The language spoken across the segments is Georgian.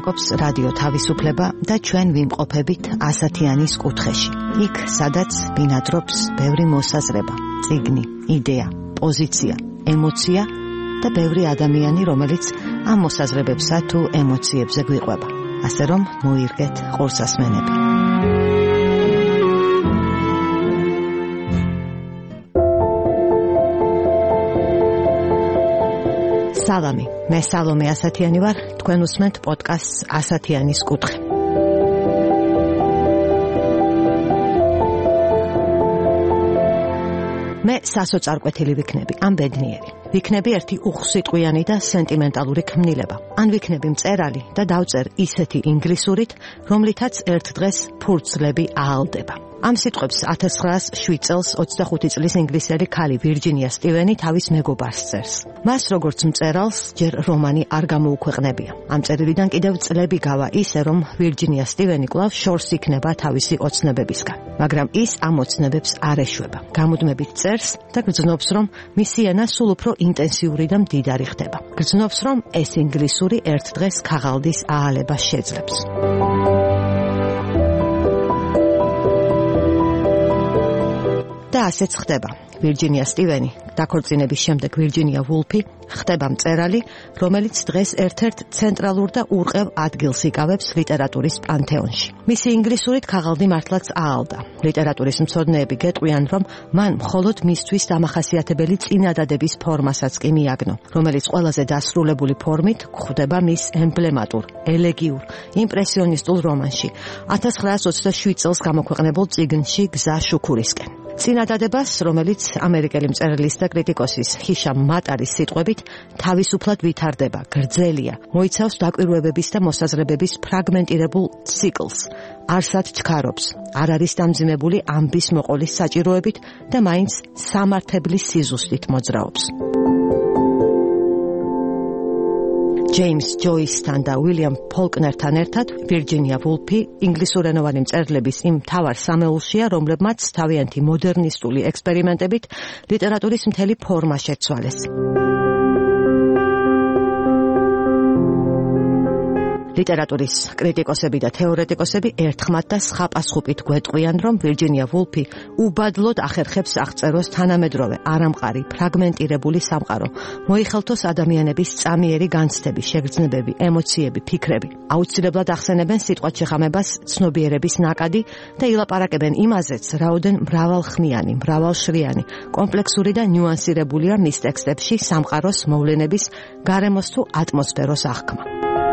ლაპარაკობს რადიო თავისუფლება და ჩვენ ვიმყოფებით ასათიანის კუთხეში. იქ, სადაც ბინადრობს ბევრი მოსაზრება, წიგნი, იდეა, პოზიცია, ემოცია და ბევრი ადამიანი, რომელიც ამ მოსაზრებებსა თუ ემოციებზე გვიყვება. ასე რომ მოირგეთ ყურსასმენები. სალამი, მე სალომე ასათიანი ვარ, თქვენ უსმენთ პოდკასტს ასათიანის კუთხე. მე სასოწარკვეთილი ვიქნები, ან ბედნიერი. ვიქნები ერთი უხსიტყვიანი და სენტიმენტალური ქმნილება. ან ვიქნები მწერალი და დავწერ ისეთი ინგლისურით, რომლითაც ერთ დღეს ფურცლები აალდება. ამ სიტყვებს 1907 წელს 25 წლის ინგლისელი ქალი ვირჯინია სტივენი თავის მეგობარს წერს. მას როგორც მწერალს ჯერ რომანი არ გამოუქვეყნებია. ამ წერილიდან კიდევ წლები გავა ისე, რომ ვირჯინია სტივენი კვლავ შორს იქნება თავისი ოცნებებისგან. მაგრამ ის ამ ოცნებებს არ ეშვება. გამუდმებით წერს და გრძნობს, რომ მისი ენა სულ უფრო ინტენსიური და მდიდარი ხდება. გრძნობს, რომ ეს ინგლისური ერთ დღეს ქაღალდის აალებას შეძლებს. და ასეც ხდება. ვირჯინია სტივენი, დაქორწინების შემდეგ ვირჯინია ვულფი, ხდება მწერალი, რომელიც დღეს ერთ-ერთ ცენტრალურ და ურყევ ადგილს იკავებს ლიტერატურის პანთეონში. მისი ინგლისურით ქაღალდი მართლაც აალდა. ლიტერატურის მცოდნეები გეტყვიან, რომ მან მხოლოდ მისთვის დამახასიათებელი წინადადების ფორმასაც კი მიაგნო, რომელიც ყველაზე დასრულებული ფორმით გვხვდება მის ემბლემატურ, ელეგიურ, იმპრესიონისტულ რომანში, 1927 წელს გამოქვეყნებულ წიგნში გზა შუქურისკენ. წინადადებას, რომელიც ამერიკელი მწერლის და კრიტიკოსის ჰიშამ მატარის სიტყვებით თავისუფლად ვითარდება, გრძელია, მოიცავს დაკვირვებების და მოსაზრებების ფრაგმენტირებულ ციკლს, არსად ჩქარობს, არ არის დამძიმებული ამბის მოყოლის საჭიროებით და მაინც სამართებლის სიზუსტით მოძრაობს. ჯეიმს ჯოისთან და უილიამ ფოლკნერთან ერთად ვირჯინია ვულფი ინგლისურენოვანი მწერლების იმ მთავარ სამეულშია, რომლებმაც თავიანთი მოდერნისტული ექსპერიმენტებით ლიტერატურის მთელი ფორმა შეცვალეს. ლიტერატურის კრიტიკოსები და თეორეტიკოსები ერთხმად და სხვაპასხუპით გვეტყვიან, რომ ვირჯინია ვულფი უბადლოდ ახერხებს აღწეროს თანამედროვე, არამყარი, ფრაგმენტირებული სამყარო, მოიხელთოს ადამიანების წამიერი განცდები, შეგრძნებები, ემოციები, ფიქრები. აუცილებლად ახსენებენ სიტყვად შეხამებას ცნობიერების ნაკადი და ილაპარაკებენ იმაზეც, რაოდენ მრავალხმიანი, მრავალშრიანი, კომპლექსური და ნიუანსირებულია მის ტექსტებში სამყაროს მოვლენების, გარემოს თუ ატმოსფეროს აღქმა.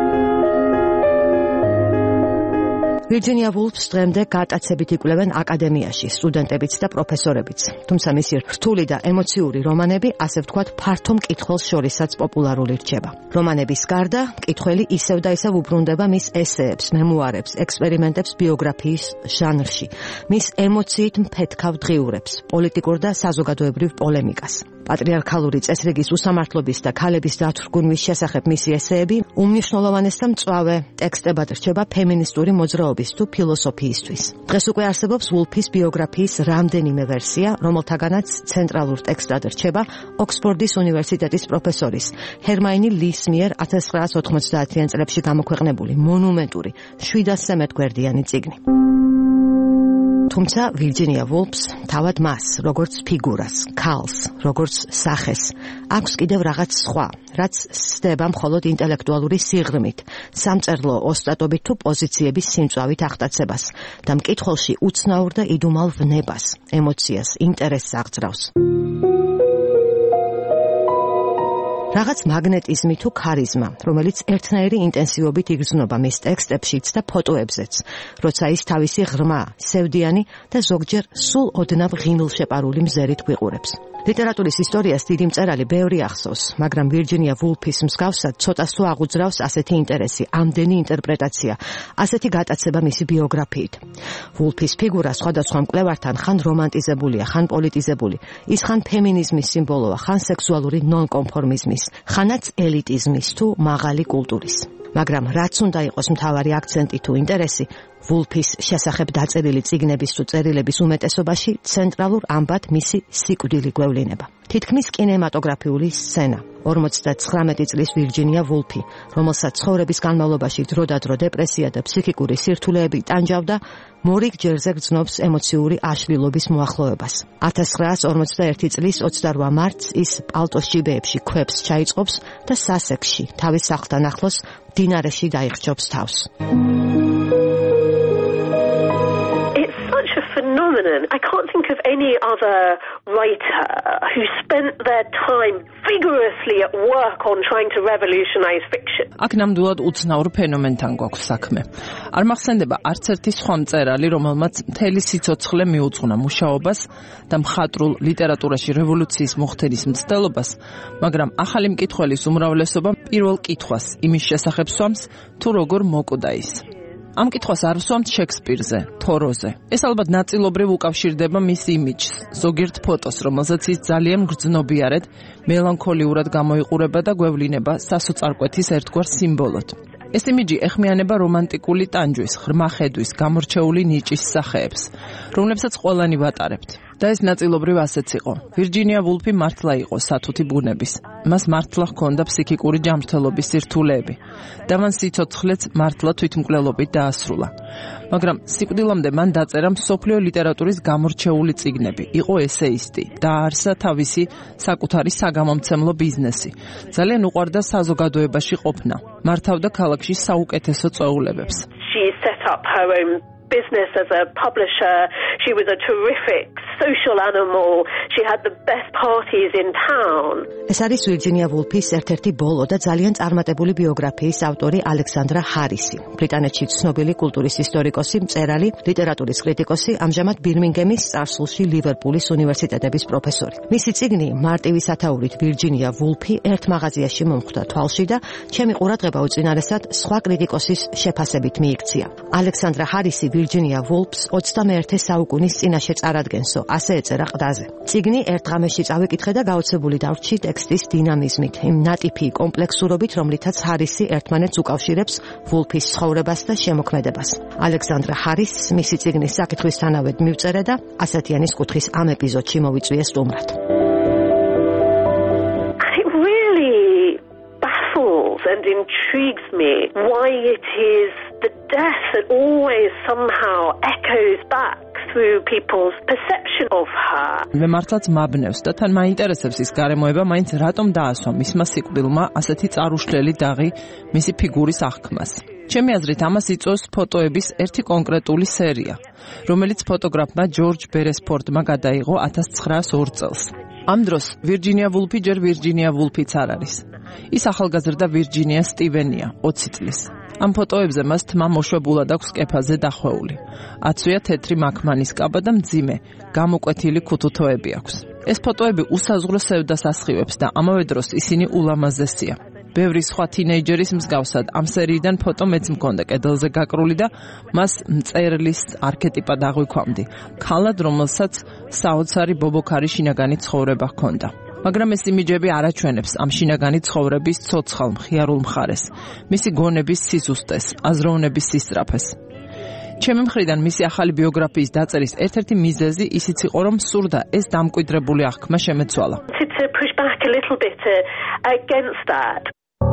ვირჯინია ვულფს დღემდე გატაცებით იკვლევენ აკადემიაში, სტუდენტებიც და პროფესორებიც. თუმცა მისი რთული და ემოციური რომანები, ასე ვთქვათ, ფართო მკითხველს შორისაც პოპულარული რჩება. რომანების გარდა, მკითხველი ისევ და ისევ უბრუნდება მის ესეებს, მემუარებს, ექსპერიმენტებს ბიოგრაფიის ჟანრში, მის ემოციით მფეთქავ დღიურებს, პოლიტიკურ და საზოგადოებრივ პოლემიკას. პატრიარქალური წესრიგის უსამართლობის და ქალების დათვრგუნვის შესახებ მისი ესეები უმნიშვნელოვანეს და მწვავე ტექსტებად რჩება ფემინისტური მოძრაობის თუ ფილოსოფიისთვის. დღეს უკვე არსებობს ვულფის ბიოგრაფიის რამდენიმე ვერსია, რომელთაგანაც ცენტრალურ ტექსტად რჩება ოქსფორდის უნივერსიტეტის პროფესორის ჰერმაინი ლის მიერ 1990-იან წლებში გამოქვეყნებული მონუმენტური 700 გვერდიანი წიგნი. თუმცა ვირჯინია ვულფს, თავად მას, როგორც ფიგურას, ქალს, როგორც სახეს, აქვს კიდევ რაღაც სხვა, რაც სდება მხოლოდ ინტელექტუალური სიღრმით, სამწერლო ოსტატობით თუ პოზიციების სიმწვავით აღტაცებას და მკითხველში უცნაურ და იდუმალ ვნებას, ემოციას, ინტერესს აღძრავს. რაღაც მაგნეტიზმი თუ ქარიზმა, რომელიც ერთნაირი ინტენსივობით იგრძნობა მის ტექსტებშიც და ფოტოებზეც, როცა ის თავისი ღრმა, სევდიანი და ზოგჯერ სულ ოდნავ ღიმილშეპარული მზერით გვიყურებს. ლიტერატურის ისტორიას დიდი მწერალი ბევრი ახსოვს, მაგრამ ვირჯინია ვულფის მსგავსად ცოტას თუ აღუძრავს ასეთი ინტერესი, ამდენი ინტერპრეტაცია, ასეთი გატაცება მისი ბიოგრაფიით. ვულფის ფიგურა სხვადასხვა მკვლევართან ხან რომანტიზებულია, ხან პოლიტიზებული, ის ხან ფემინიზმის სიმბოლოა, ხან სექსუალური ნონკონფორმიზმის, ხანაც ელიტიზმის თუ მაღალი კულტურის. მაგრამ რაც უნდა იყოს მთავარი აქცენტი თუ ინტერესი, ვულფის შესახებ დაწერილი წიგნების თუ წერილების უმეტესობაში ცენტრალურ ამბად მისი სიკვდილი გვევლინება. თითქმის კინემატოგრაფიული სცენა. 59 წლის ვირჯინია ვულფი, რომელსაც ცხოვრების განმავლობაში დროდადრო დეპრესია და ფსიქიკური სირთულეები ტანჯავდა, მორიგ ჯერზე გრძნობს ემოციური აშლილობის მოახლოებას. 1941 წლის 28 მარტს ის პალტოს ჯიბეებში ქვებს ჩაიწყობს და სასექსში, თავის სახლთან ახლოს მდინარეში დაიხჭობს თავს. Phenomenon. I can't think of any other writer who spent their time vigorously at work on trying to revolutionize fiction. აქ ნამდვილად უცნაურ ფენომენთან გვაქვს საქმე. არ მახსენდება არც ერთი სხვა მწერალი, რომელმაც მთელი სიცოცხლე მიუძღვნა მუშაობას და მხატვრულ ლიტერატურაში რევოლუციის მოხდენის მცდელობას, მაგრამ ახალი მკითხველის უმრავლესობა პირველ კითხვას იმის შესახებ სვამს, თუ როგორ მოკვდა ის. ამ კითხვას არ ვსვამთ შექსპირზე, თოროზე. ეს ალბათ ნაწილობრივ უკავშირდება მის იმიჯს, ზოგიერთ ფოტოს, რომელსაც ის ძალიან გრძნობიარედ, მელანქოლიურად გამოიყურება და გვევლინება სასოწარკვეთის ერთგვარ სიმბოლოდ. ეს იმიჯი ეხმიანება რომანტიკული ტანჯვის, ღრმა ხედვის, გამორჩეული ნიჭის სახეებს, რომლებსაც ყველანი ვატარებთ. და ეს ნაწილობრივ ასეც იყო. ვირჯინია ვულფი მართლა იყო სათუთი ბუნების. მას მართლა ჰქონდა ფსიქიკური ჯანმრთელობის სირთულეები. და მან სიცოცხლეც მართლა თვითმკვლელობით დაასრულა. მაგრამ სიკვდილამდე მან დაწერა მსოფლიო ლიტერატურის გამორჩეული წიგნები, იყო ესეისტი, დააარსა თავისი საკუთარი საგამომცემლო ბიზნესი. ძალიან უყვარდა საზოგადოებაში ყოფნა. მართავდა ქალაქში საუკეთესო წვეულებებს. She set up her own business as a publisher. She was a terrific social animal. She had the best parties in town. ეს არის ვირჯინია ვულფის ერთ-ერთი ბოლო და ძალიან წარმატებული ბიოგრაფიის ავტორი ალექსანდრა ჰარისი. ბრიტანეთში ცნობილი კულტურის ისტორიკოსი, მწერალი, ლიტერატურის კრიტიკოსი, ამჟამად ბირმინგემის წარსულში ლივერპულის უნივერსიტეტების პროფესორი. მისი წიგნი მარტივი სათაურით ვირჯინია ვულფი ერთ მაღაზიაში მომხვდა თვალში და ჩემი ყურადღება უწინარესად სხვა კრიტიკოსის შეფასებით მიიქცია. ალექსანდრა ჰარისი ვირჯინია ვულფს 21 საუკუნის წინაშე წარადგენსო, ასე ეწერა ყდაზე. წიგნი ერთ ღამეში წავიკითხე და გაოცებული დავრჩი ტექსტის დინამიზმით, იმ ნატიფი კომპლექსურობით, რომლითაც ჰარისი ერთმანეთს უკავშირებს ვულფის ცხოვრებას და შემოქმედებას. ალექსანდრა ჰარისს მისი წიგნის საკითხვისთანავე მივწერე და ასათიანის კუთხის ამ ეპიზოდში მოვიწვიე სტუმრად. And intrigues me why it is the death that always somehow echoes back through people's perception of her. მე მართლაც მაბნევს და თან მაინტერესებს ის გარემოება, მაინც რატომ დაასვა მისმა სიკვდილმა ასეთი წარუშლელი დაღი მისი ფიგურის აღქმას. ჩემი აზრით ამას იწვევს ფოტოების ერთი კონკრეტული სერია, რომელიც ფოტოგრაფმა ჯორჯ ბერესფორდმა გადაიღო 1902 წელს. ამ დროს ვირჯინია ვულფი ჯერ ვირჯინია ვულფიც არ არის. ის ახალგაზრდა ვირჯინია სტივენია, 20 წლის. ამ ფოტოებზე მას თმა მოშვებულად აქვს კეფაზე დახვეული. აცვია თეთრი მაქმანის კაბა და მძიმე, გამოკვეთილი ქუთუთოები აქვს. ეს ფოტოები უსაზღვრო სევდას ასხივებს და ამავე დროს ისინი ულამაზესია. ბევრი სხვა თინეიჯერის მსგავსად ამ სერიიდან ფოტო მეც მქონდა კედელზე გაკრული და მას მწერლის არქეტიპად აღვიქვამდი. ქალად, რომელსაც საოცარი ბობოქარი შინაგანი ცხოვრება ჰქონდა. მაგრამ ეს იმიჯები არ აჩვენებს ამ შინაგანი ცხოვრების ცოცხალ მხიარულ მხარეს, მისი გონების სიზუსტეს, აზროვნების სისწრაფეს. ჩემი მხრიდან მისი ახალი ბიოგრაფიის დაწერის ერთ-ერთი მიზეზი ისიც იყო, რომ სურდა ეს დამკვიდრებული აღქმა შემეცვალა. To push back a little bit against that.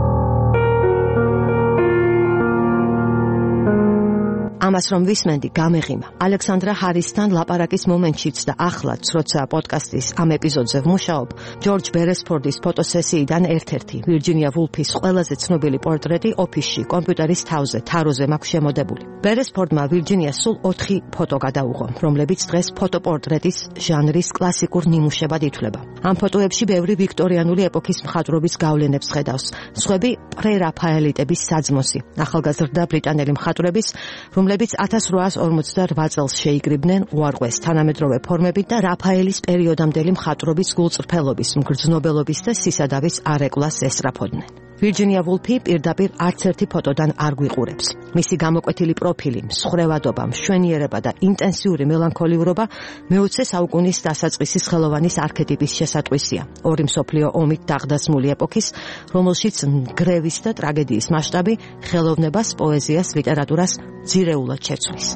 ამას რომ ვისმენდი, გამეღიმა. ალექსანდრა ჰარისთან ლაპარაკის მომენტშიც და ახლაც, როცა პოდკასტის ამ ეპიზოდზე ვმუშაობ, ჯორჯ ბერესფორდის ფოტოსესიიდან ერთ-ერთი ვირჯინია ვულფის ყველაზე ცნობილი პორტრეტი ოფისში, კომპიუტერის თავზე, თაროზე მაქვს შემოდებული. ბერესფორდმა ვირჯინიას სულ 4 ფოტო გადაუღო, რომლებიც დღეს ფოტოპორტრეტის ჟანრის კლასიკურ ნიმუშებად ითვლება. ამ ფოტოებში ბევრი ვიქტორიანული ეპოქის მხატვრობის გავლენებს ხედავს. სხვები პრერაფაელიტების საძმოსი, ახალგაზრდა ბრიტანელი მხატვრების, რომლებიც 1848 წელს შეიკრიბნენ უარყვეს თანამედროვე ფორმებით და რაფაელის პერიოდამდელი მხატვრობის გულწრფელობის, მგრძნობელობის და სისადავის არეკლას ესწრაფოდნენ. ვირჯინია ვულფი პირდაპირ არც ერთი ფოტოდან არ გვიყურებს. მისი გამოკვეთილი პროფილი, მსხვერპლობა, მშვენიერება და ინტენსიური მელანქოლიურობა მე-20 საუკუნის დასაწყისის ხელოვანის არქეტიპის შესატყვისია. ორი მსოფლიო ომით დაღდასმული ეპოქის, რომელშიც მგრევის და ტრაგედიის მასშტაბი ხელოვნებას, პოეზიას, ლიტერატურას ძირეულად შეცვლის.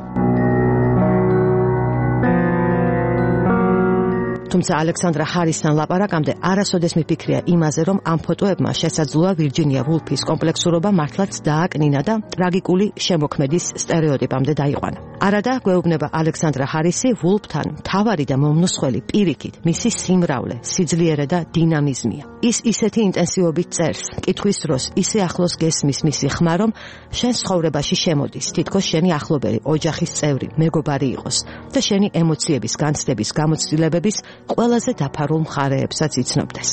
თუმცა ალექსანდრა ჰარისთან ლაპარაკამდე არასოდეს მიფიქრია იმაზე, რომ ამ ფოტოებმა შესაძლოა ვირჯინია ვულფის კომპლექსურობა მართლაც დააკნინა და ტრაგიკული შემოქმედის სტერეოტიპამდე დაიყვანა. არადა გვეუბნება ალექსანდრა ჰარისი ვულფთან მთავარი და მომნოსხველი პირიქით მისი სიმრავლე, სიძლიერე და დინამიზმია. ის ისეთი ინტენსივობით წერს, კითხვის დროს ისე ახლოს გესმის მისი ხმა, რომ შენ ცხოვრებაში შემოდის, თითქოს შენი ახლობელი, ოჯახის წევრი, მეგობარი იყოს და შენი ემოციების, განცდების, გამოცდილებების ყველაზე დაფარულ მხარეებსაც იცნობდეს.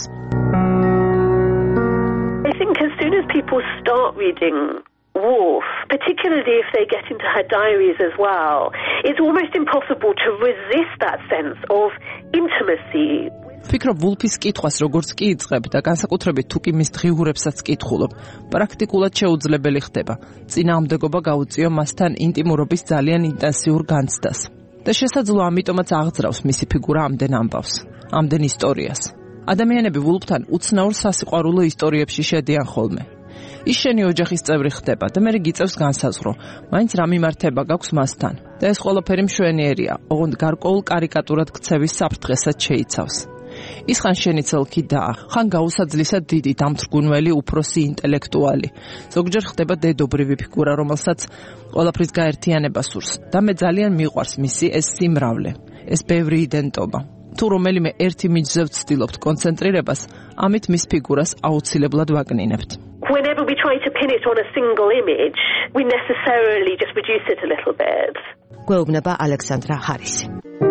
I think as soon as people start reading Woolf, particularly if they get into her diaries as well, it's almost impossible to resist that sense of intimacy. ფიქრობ ვულფის კითხვას როგორც კი იწყებ და განსაკუთრებით თუ კი მის დღიურებსაც კითხულობ, პრაქტიკულად შეუძლებელი ხდება. წინააღმდეგობა გაუწიო მასთან ინტიმურობის ძალიან ინტენსიურ განცდას. და შესაძლოა ამიტომაც აღძრავს მისი ფიგურა ამდენ ამბავს, ამდენ ისტორიას. ადამიანები ვულფთან უცნაურ სასიყვარულო ისტორიებში შედიან ხოლმე. ის შენი ოჯახის წევრი ხდება და მე გიწევს განსაზღვრო, მაინც რა მიმართება გაქვს მასთან. და ეს ყველაფერი მშვენიერია, ოღონდ გარკვეულ კარიკატურად ქცევის საფრთხესაც შეიცავს. ის ხან შენი ცელქი და ხან გაუსაძლისად დიდი დამთრგუნველი უფროსი ინტელექტუალი. ზოგჯერ ხდება დედობრივი ფიგურა, რომელსაც ყველაფრის გაერთიანება სურს და მე ძალიან მიყვარს მისი ეს სიმრავლე, ეს ბევრი იდენტობა. თუ რომელიმე ერთი მიჯზე ვცდილობთ კონცენტრირებას, ამით მის ფიგურას აუცილებლად ვაკნინებთ. Whenever we try to pin it on a single image, we necessarily just reduce it a little bit. გვეუბნება ალექსანდრა ჰარისი.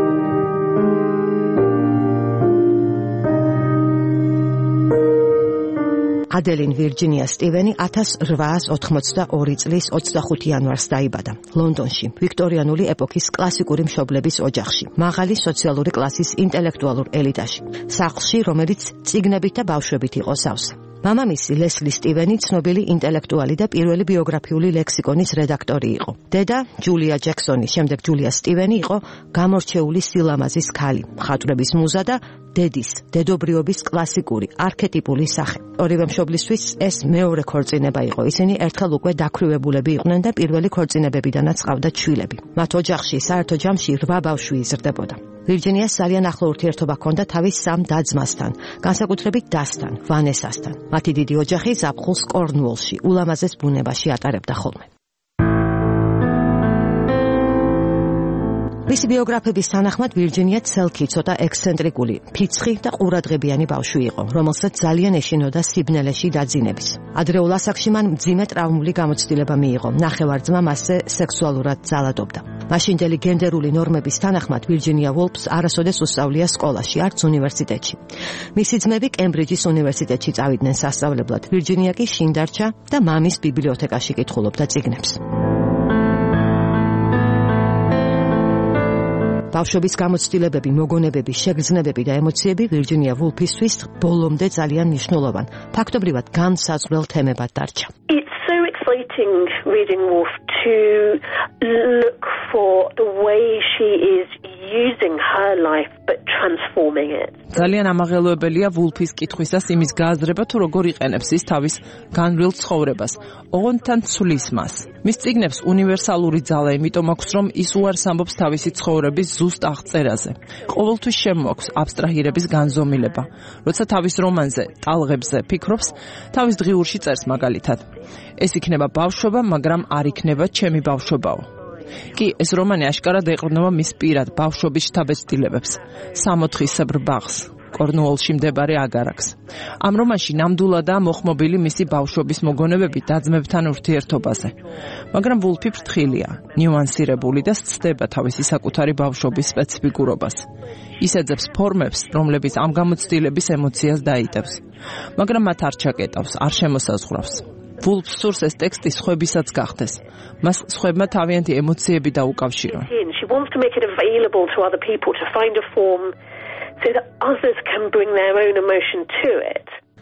ადელინ ვირჯინია სტივენი 1882 წლის 25 იანვარს დაიბადა ლონდონში, ვიქტორიანული ეპოქის კლასიკური მშობლების ოჯახში, მაღალი სოციალური კლასის ინტელექტუალურ ელიტაში, სახლში, რომელიც წიგნებით და ბავშვებით იყო სავსე. მამამისი ლესლი სტივენი ცნობილი ინტელექტუალი და პირველი ბიოგრაფიული ლექსიკონის რედაქტორი იყო. დედა ჯულია ჯექსონი, შემდეგ ჯულია სტივენი იყო გამორჩეული სილამაზის ქალი, მხატვრების მუზა და დედის, დედობრიობის კლასიკური, არქეტიპული სახე. ორივე მშობლისთვის ეს მეორე ქორწინება იყო. ისინი ერთხელ უკვე დაქვრივებულები იყვნენ და პირველი ქორწინებებიდანაც ჰყავდათ შვილები. მათ ოჯახში საერთო ჯამში 8 ბავშვი იზრდებოდა. ვირჯინიას ძალიან ახლო ურთიერთობა ჰქონდა თავის სამ და-ძმასთან, განსაკუთრებით დასთან, ვანესასთან. მათი დიდი ოჯახი ზაფხულს კორნუოლში, ულამაზეს ბუნებაში ატარებდა ხოლმე. მისი ბიოგრაფების თანახმად ვირჯინია ცელქი ცოტა ექსცენტრიკული, ფიცხი და ყურადღებიანი ბავშვი იყო, რომელსაც ძალიან ეშინოდა სიბნელეში დაძინების. ადრეულ ასაკში მან მძიმე ტრავმული გამოცდილება მიიღო. ნახევარ-ძმა მასზე სექსუალურად ძალადობდა. მაშინდელი გენდერული ნორმების თანახმად ვირჯინია ვულფს არასოდეს უსწავლია სკოლაში, არც უნივერსიტეტში. მისი ძმები კემბრიჯის უნივერსიტეტში წავიდნენ სასწავლებლად. ვირჯინია კი შინ დარჩა და მამის ბიბლიოთეკაში კითხულობდა წიგნებს. ბავშვობის გამოცდილებები, მოგონებები, შეგრძნებები და ემოციები ვირჯინია ვულფისთვის ბოლომდე ძალიან მნიშვნელოვან, ფაქტობრივად განსაზღვრელ თემებად დარჩა. It's so exciting reading Woolf to look for the way she is using her life but transforming it. ძალიან ამაღელვებელია ვულფის კითხვისას იმის გააზრება, თუ როგორ იყენებს ის თავის განვლილ ცხოვრებას, ოღონდ თან ცვლის მას. მის წიგნებს უნივერსალური ძალა იმიტომ აქვს, რომ ის უარს ამბობს თავისი ცხოვრების ზუსტ აღწერაზე. ყოველთვის შემოაქვს აბსტრაჰირების განზომილება. როცა თავის რომანზე, ტალღებზე ფიქრობს, თავის დღიურში წერს მაგალითად. ეს იქნება ბავშვობა, მაგრამ არ იქნება ჩემი ბავშვობაო. კი, ეს რომანი აშკარად ეყრდნობა მის პირად ბავშვობის შთაბეჭდილებებს, 60-ისებრ ბაღს, კორნუოლში მდებარე აგარაკს. ამ რომანში ნამდვილადაა მოხმობილი მისი ბავშვობის მოგონებები და-ძმებთან ურთიერთობაზე. მაგრამ ვულფი ფრთხილია, ნიუანსირებული და სცდება თავისი საკუთარი ბავშვობის სპეციფიკურობას. ის ეძებს ფორმებს, რომლებიც ამ გამოცდილების ემოციას დაიტევს, მაგრამ მათ არ ჩაკეტავს, არ შემოსაზღვრავს. ვულფს სურს ეს ტექსტი სხვებისაც გახდეს. მას სხვებმა თავიანთი ემოციები დაუკავშირონ. She wants to make it available to other people to find a form so that others can bring their own emotion to it.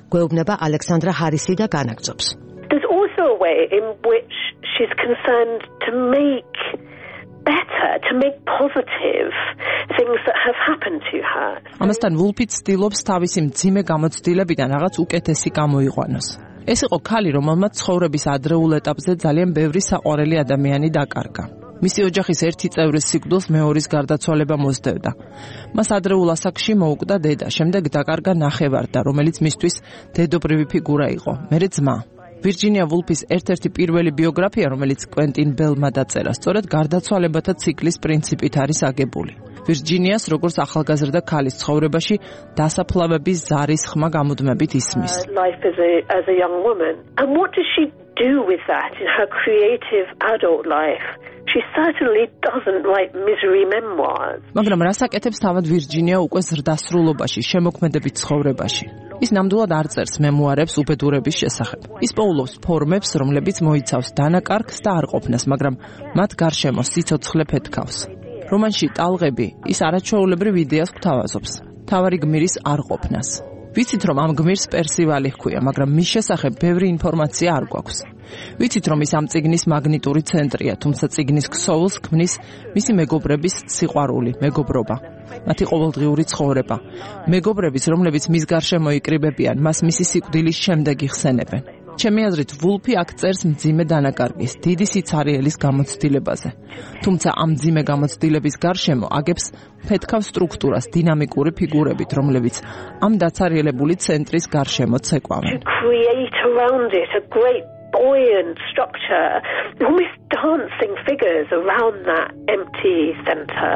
გვეუბნება ალექსანდრა ჰარისი და განაგრძობს. There's also a way in which she's concerned to make better, to make positive things that have happened to her. ამასთან ვულფი ცდილობს თავისი მძიმე გამოცდილებიდან რაღაც უკეთესი გამოიყვანოს. ეს იყო ქალი, რომელმაც ცხოვრების ადრეულ ეტაპზე ძალიან ბევრი საყვარელი ადამიანი დაკარგა. მისი ოჯახის ერთი წევრის სიკვდილს მეორის გარდაცვალება მოსდევდა. მას ადრეულ ასაკში მოუკვდა დედა, შემდეგ დაკარგა ნახევარდა, რომელიც მისთვის დედობრივი ფიგურა იყო, მერე ძმა. ვირჯინია ვულფის ერთ-ერთი პირველი ბიოგრაფია, რომელიც კვენტინ ბელმა დაწერა, სწორედ გარდაცვალებათა ციკლის პრინციპით არის აგებული. ვირჯინიას როგორც ახალგაზრდა ქალის ცხოვრებაში დასაფლავების ზარის ხმა გამუდმებით ისმის. Life as a young woman. And what does she do with that in her creative adult life? She certainly doesn't write misery memoirs. მაგრამ რას აკეთებს თავად ვირჯინია უკვე ზრდასრულობაში, შემოქმედებით ცხოვრებაში? ის ნამდვილად არ წერს მემუარებს უბედურების შესახებ. ის პოულობს ფორმებს, რომლებიც მოიცავს დანაკარგს და არყოფნას, მაგრამ მათ გარშემო სიცოცხლე ფეთქავს. რომანში ტალღები ის არაჩვეულებრივ იდეას გვთავაზობს, თავარი გმირის არყოფნას. ვიცით, რომ ამ გმირს პერსივალი ჰქვია, მაგრამ მის შესახებ ბევრი ინფორმაცია არ გვაქვს. ვიცით, რომ ის ამ წიგნის მაგნიტური ცენტრია, თუმცა წიგნის ქსოვილს ქმნის მისი მეგობრების სიყვარული, მეგობრობა, მათი ყოველდღიური ცხოვრება. მეგობრების, რომლებიც მის გარშემო იკრიბებიან, მას მისი სიკვდილის შემდეგ იხსენებენ. ჩემი აზრით, ვულფი აქ წერს მძიმე დანაკარგის, დიდი სიცარიელის გამოცდილებაზე. თუმცა ამ მძიმე გამოცდილების გარშემო აგებს ფეთქავ სტრუქტურას დინამიკური ფიგურებით, რომლებიც ამ დაცარიელებული ცენტრის გარშემო ცეკვავენ. Create around it a great buoyant structure, almost dancing figures around that empty center.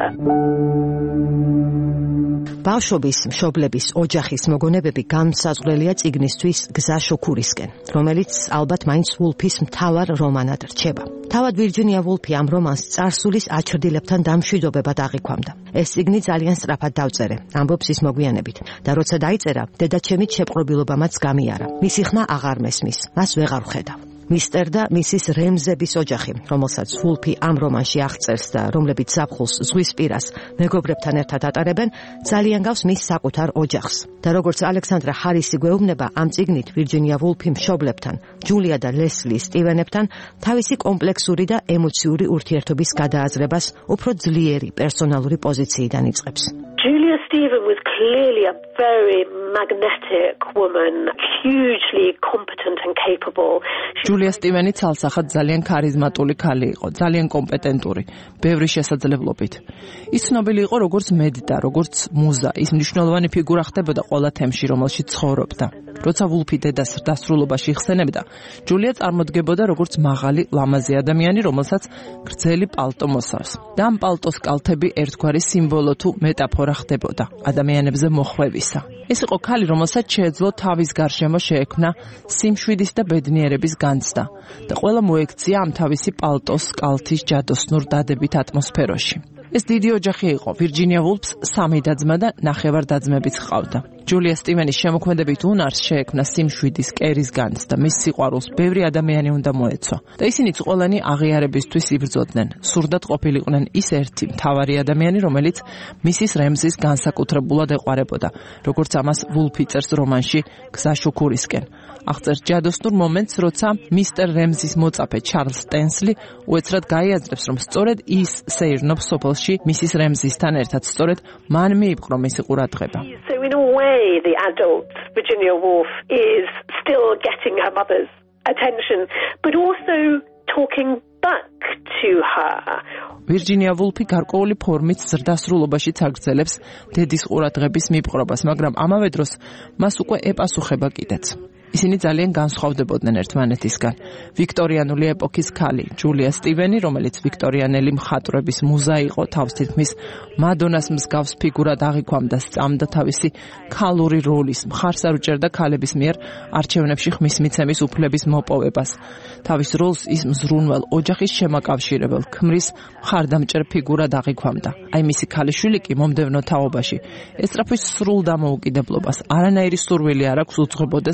ბავშვობის, მშობლების, ოჯახის მოგონებები განსაზღვრელია წიგნისთვის გზა შუქურისკენ, რომელიც ალბათ მაინც ვულფის მთავარ რომანად რჩება. თავად ვირჯინია ვულფი ამ რომანს წარსულის აჩრდილებთან დამშვიდობებად აღიქვამდა. ეს წიგნი ძალიან სწრაფად დავწერე, ამბობს ის მოგვიანებით. და როცა დაიწერა, დედაჩემით შეპყრობილობამაც გამიარა. მისი ხმა აღარ მესმის, მას ვეღარ ვხედავ. მისტერ და მისის რემზების ოჯახი, რომელსაც ვულფი ამ რომანში აღწერს და რომლებიც ზაფხულს ზღვის პირას მეგობრებთან ერთად ატარებენ, ძალიან გავს მის საკუთარ ოჯახს. და როგორც ალექსანდრა ჰარისი გვეუბნება, ამ წიგნით ვირჯინია ვულფი მშობლებთან, ჯულია და ლესლი სტივენებთან თავისი კომპლექსური და ემოციური ურთიერთობის გადააზრებას უფრო ძლიერი პერსონალური პოზიციიდან იწყებს. Julia Stephen was clearly a very magnetic woman, hugely competent and capable. ჯულია სტივენი ცალსახად ძალიან ქარიზმატული ქალი იყო, ძალიან კომპეტენტური, ბევრი შესაძლებლობით. ის ცნობილი იყო როგორც მედდა, როგორც მუზა, ის მნიშვნელოვანი ფიგურა ხდებოდა ყველა თემში, რომელშიც ცხოვრობდა. როცა ვულფი დედას დასრულობაში იხსენებდა, ჯულია წარმოდგებოდა როგორც მაღალი, ლამაზი ადამიანი, რომელსაც გრძელი პალტო მოსავს. და ამ პალტოს კალთები ერთგვარი სიმბოლო თუ მეტაფორა ხდებოდა ადამიანებზე მოხვევისა. ეს იყო ქალი, რომელსაც შეეძლო თავის გარშემო შეექმნა სიმშვიდის და ბედნიერების განცდა და ყველა მოექცია ამ თავისი პალტოს კალთის ჯადოსნურ დადებით ატმოსფეროში. ეს დიდი ოჯახი იყო. ვირჯინია ვულფს 3 და-ძმა და ნახევარ-და-ძმებიც ჰყავდა. ჯულია სტივენის შემოქმედებით უნარს შეექმნა სიმშვიდის, კერის განცდა, მის სიყვარულს ბევრი ადამიანი უნდა მოეცვა და ისინიც ყველანი აღიარებისთვის იბრძოდნენ. სურდათ ყოფილიყვნენ ის ერთი მთავარი ადამიანი, რომელიც მისის რემზის განსაკუთრებულად ეყვარებოდა, როგორც ამას ვულფი წერს რომანში გზა შუქურისკენ. აღწერს ჯადოსნურ მომენტს, როცა მისტერ რემზის მოწაფე ჩარლზ სტენსლი უეცრად გაიაზრებს, რომ სწორედ ის სეირნობს სოფელში მისის რემზისთან ერთად, სწორედ მან მიიპყრო მისი ყურადღება. So in a way, the adult Virginia Woolf is still getting her mother's attention, but also talking back to her. ვირჯინია ვულფი გარკვეული ფორმით ზრდასრულობაშიც აგრძელებს დედის ყურადღების მიპყრობას, მაგრამ ამავე დროს მას უკვე ეპასუხება კიდეც. ისინი ძალიან განსხვავდებოდნენ ერთმანეთისგან. ვიქტორიანული ეპოქის ქალი, ჯულია სტივენი, რომელიც ვიქტორიანელი მხატვრების მუზა იყო, თავს თითქმის მადონას მსგავს ფიგურად აღიქვამდა, სწამდა თავისი ქალური როლის, მხარს არ უჭერდა ქალების მიერ არჩევნებში ხმის მიცემის უფლების მოპოვებას. თავის როლს ის მზრუნველ, ოჯახის შემაკავშირებელ, ქმრის მხარდამჭერ ფიგურად აღიქვამდა. აი მისი ქალიშვილი კი მომდევნო თაობაში ესწრაფვის სრულ დამოუკიდებლობას, არანაირი სურვილი არ აქვს უძღვებოდეს დიდ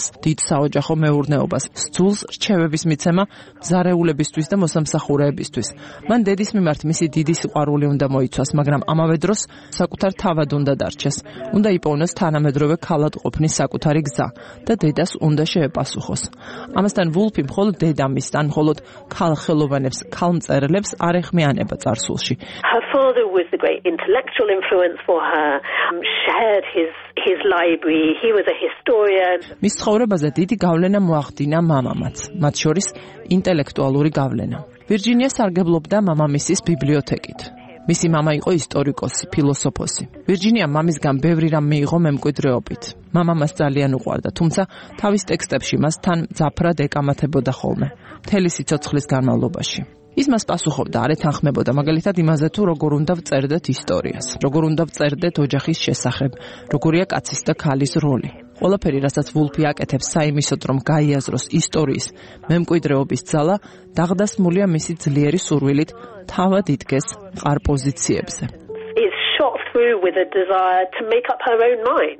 საოჯახო მეურნეობას, სძულს რჩევების მიცემა მზარეულებისთვის და მოსამსახურეებისთვის. მან დედის მიმართ მისი დიდი სიყვარული უნდა მოიცვას, მაგრამ ამავე დროს საკუთარ თავად უნდა დარჩეს. უნდა იპოვნოს თანამედროვე ქალად ყოფნის საკუთარი გზა და დედას უნდა შეეპასუხოს. ამასთან ვულფი მხოლოდ დედამისს ან მხოლოდ ქალხელოვანებს, ქალმწერლებს არ ეხმიანება წარსულში. Her father was the great intellectual influence for her, shared his library, he was a historian. მის ცხოვრებაზე დიდი გავლენა მოახდინა მამამაც, მათ შორის ინტელექტუალური გავლენა. ვირჯინია სარგებლობდა მამამისის ბიბლიოთეკით. მისი მამა იყო ისტორიკოსი, ფილოსოფოსი. ვირჯინიამ მამისგან ბევრი რამ მიიღო მემკვიდრეობით. მამამას ძალიან უყვარდა, თუმცა თავის ტექსტებში მას თან მძაფრად ეკამათებოდა ხოლმე, მთელი სიცოცხლის განმავლობაში. ის მას პასუხობდა, არ ეთანხმებოდა მაგალითად იმაზე თუ როგორ უნდა ვწერდეთ ისტორიას, როგორ უნდა ვწერდეთ ოჯახის შესახებ, როგორია კაცის და ქალის როლი. ყველაფერი, რასაც ვულფი აკეთებს საიმისოდ, რომ გაიაზროს ისტორიის მემკვიდრეობის ძალა, დაღდასმულია მისი ძლიერი სურვილით თავად იდგეს მყარ პოზიციებზე. Is shot through with a desire to make up her own mind.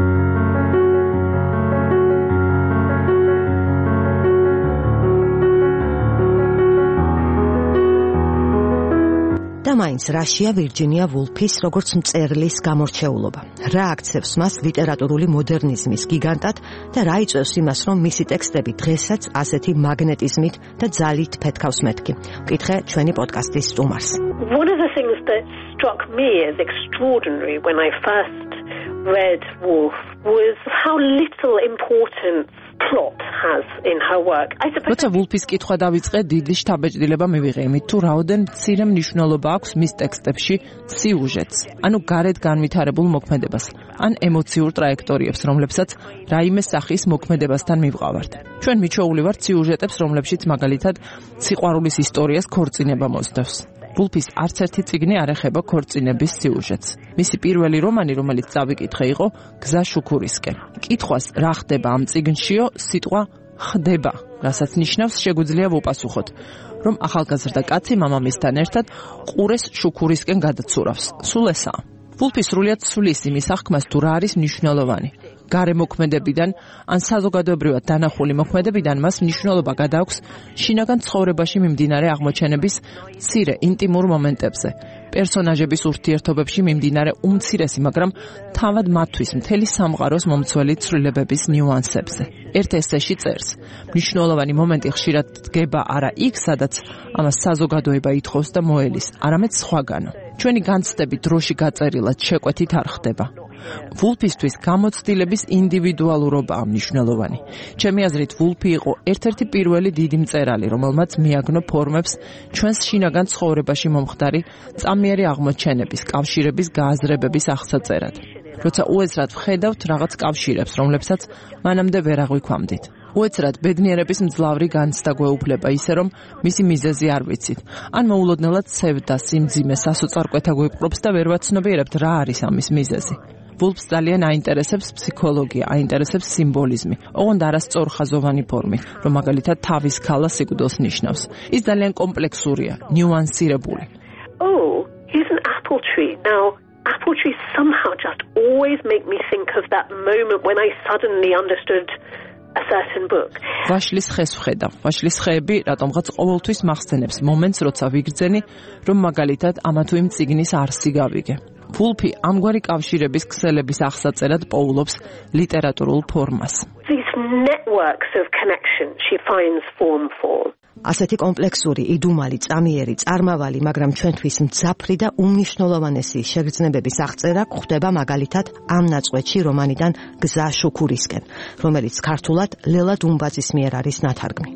და მაინც რაშია ვირჯინია ვულფის როგორც მწერლის გამორჩეულობა? რა აქცევს მას ლიტერატურული მოდერნიზმის გიგანტად და რა იწვევს იმას, რომ მისი ტექსტები დღესაც ასეთი მაგნეტიზმით და ძალით ფეთქავს მეთქი? ვკითხე ჩვენი პოდკასტის სტუმარს. One of the things that struck me as extraordinary when I first read Woolf was how little importance plot has in her work. როცა ვულფის კითხვა დავიწყე, დიდი შთაბეჭდილება მივიღე იმით, თუ რაოდენ მცირე მნიშვნელობა აქვს მის ტექსტებში სიუჟეტს, ანუ გარეთ განვითარებულ მოქმედებას, ან ემოციურ ტრაექტორიებს, რომლებსაც რაიმე სახის მოქმედებასთან მივყავართ. ჩვენ მიჩვეული ვართ სიუჟეტებს, რომლებშიც მაგალითად სიყვარულის ისტორიას ქორწინება მოსდევს. ვულფის არც ერთი წიგნი არ ეხება ქორწინების სიუჟეტს. მისი პირველი რომანი, რომელიც წავიკითხე, იყო გზა შუქურისკენ. კითხვას რა ხდება ამ წიგნშიო, სიტყვა ხდება, რასაც ნიშნავს შეგვიძლია ვუპასუხოთ, რომ ახალგაზრდა კაცი მამამისთან ერთად ყურეს შუქურისკენ გადაცურავს. სულ ესაა. ვულფი სრულიად ცვლის იმის აღქმას, თუ რა არის მნიშვნელოვანი. გარე მოქმედებიდან ან საზოგადოებრივად დანახული მოქმედებიდან მას მნიშვნელობა გადააქვს შინაგან ცხოვრებაში მიმდინარე აღმოჩენების მცირე ინტიმურ მომენტებზე, პერსონაჟების ურთიერთობებში მიმდინარე უმცირესი, მაგრამ თავად მათთვის მთელი სამყაროს მომცველი ცვლილებების ნიუანსებზე. ერთ ესეში წერს: მნიშვნელოვანი მომენტი ხშირად დგება არა იქ, სადაც ამას საზოგადოება ითხოვს და მოელის, არამედ სხვაგანო. ჩვენი განცდები დროში გაწერილად შეკვეთით არ ხდება. ვულფისთვის გამოცდილების ინდივიდუალურობაა მნიშვნელოვანი. ჩემი აზრით, ვულფი იყო ერთ-ერთი პირველი დიდი მწერალი, რომელმაც მიაგნო ფორმებს ჩვენს შინაგან ცხოვრებაში მომხდარი წამიერი აღმოჩენების, კავშირების, გააზრებების აღსაწერად. როცა უეცრად ვხედავთ რაღაც კავშირებს, რომლებსაც მანამდე ვერ აღვიქვამდით. უეცრად ბედნიერების მძლავრი განცდა გვეუფლება, ისე რომ მისი მიზეზი არ ვიცით. ან მოულოდნელად ცევდა, სიმძიმე, სასოწარკვეთა გვიპყრობს და ვერ ვაცნობიერებთ რა არის ამის მიზეზი. ვულფს ძალიან აინტერესებს ფსიქოლოგია, აინტერესებს სიმბოლიზმი, ოღონდ არასწორხაზოვანი ფორმით, რომ მაგალითად თავის ქალა სიკვდილს ნიშნავს. ის ძალიან კომპლექსურია, ნიუანსირებული. Oh, here's an apple tree. Now, apple trees somehow just always make me think of that moment when I suddenly understood a certain book. ვაშლის ხეს ვხედავ. ვაშლის ხეები რატომღაც ყოველთვის მახსენებს მომენტს, როცა ვიგრძენი, რომ მაგალითად ამა თუ იმ წიგნის არსი გავიგე. ვულფი ამგვარი კავშირების ქსელების აღსაწერად პოულობს ლიტერატურულ ფორმას. These networks of connection she finds form for. ასეთი კომპლექსური, იდუმალი, წამიერი, წარმავალი, მაგრამ ჩვენთვის მძაფრი და უმნიშვნელოვანესი შეგრძნებების აღწერა გვხდება მაგალითად ამ ნაწყვეტში რომანიდან გზა შუქურისკენ, რომელიც ქართულად ლელა დუმბაძის მიერ არის ნათარგმნი.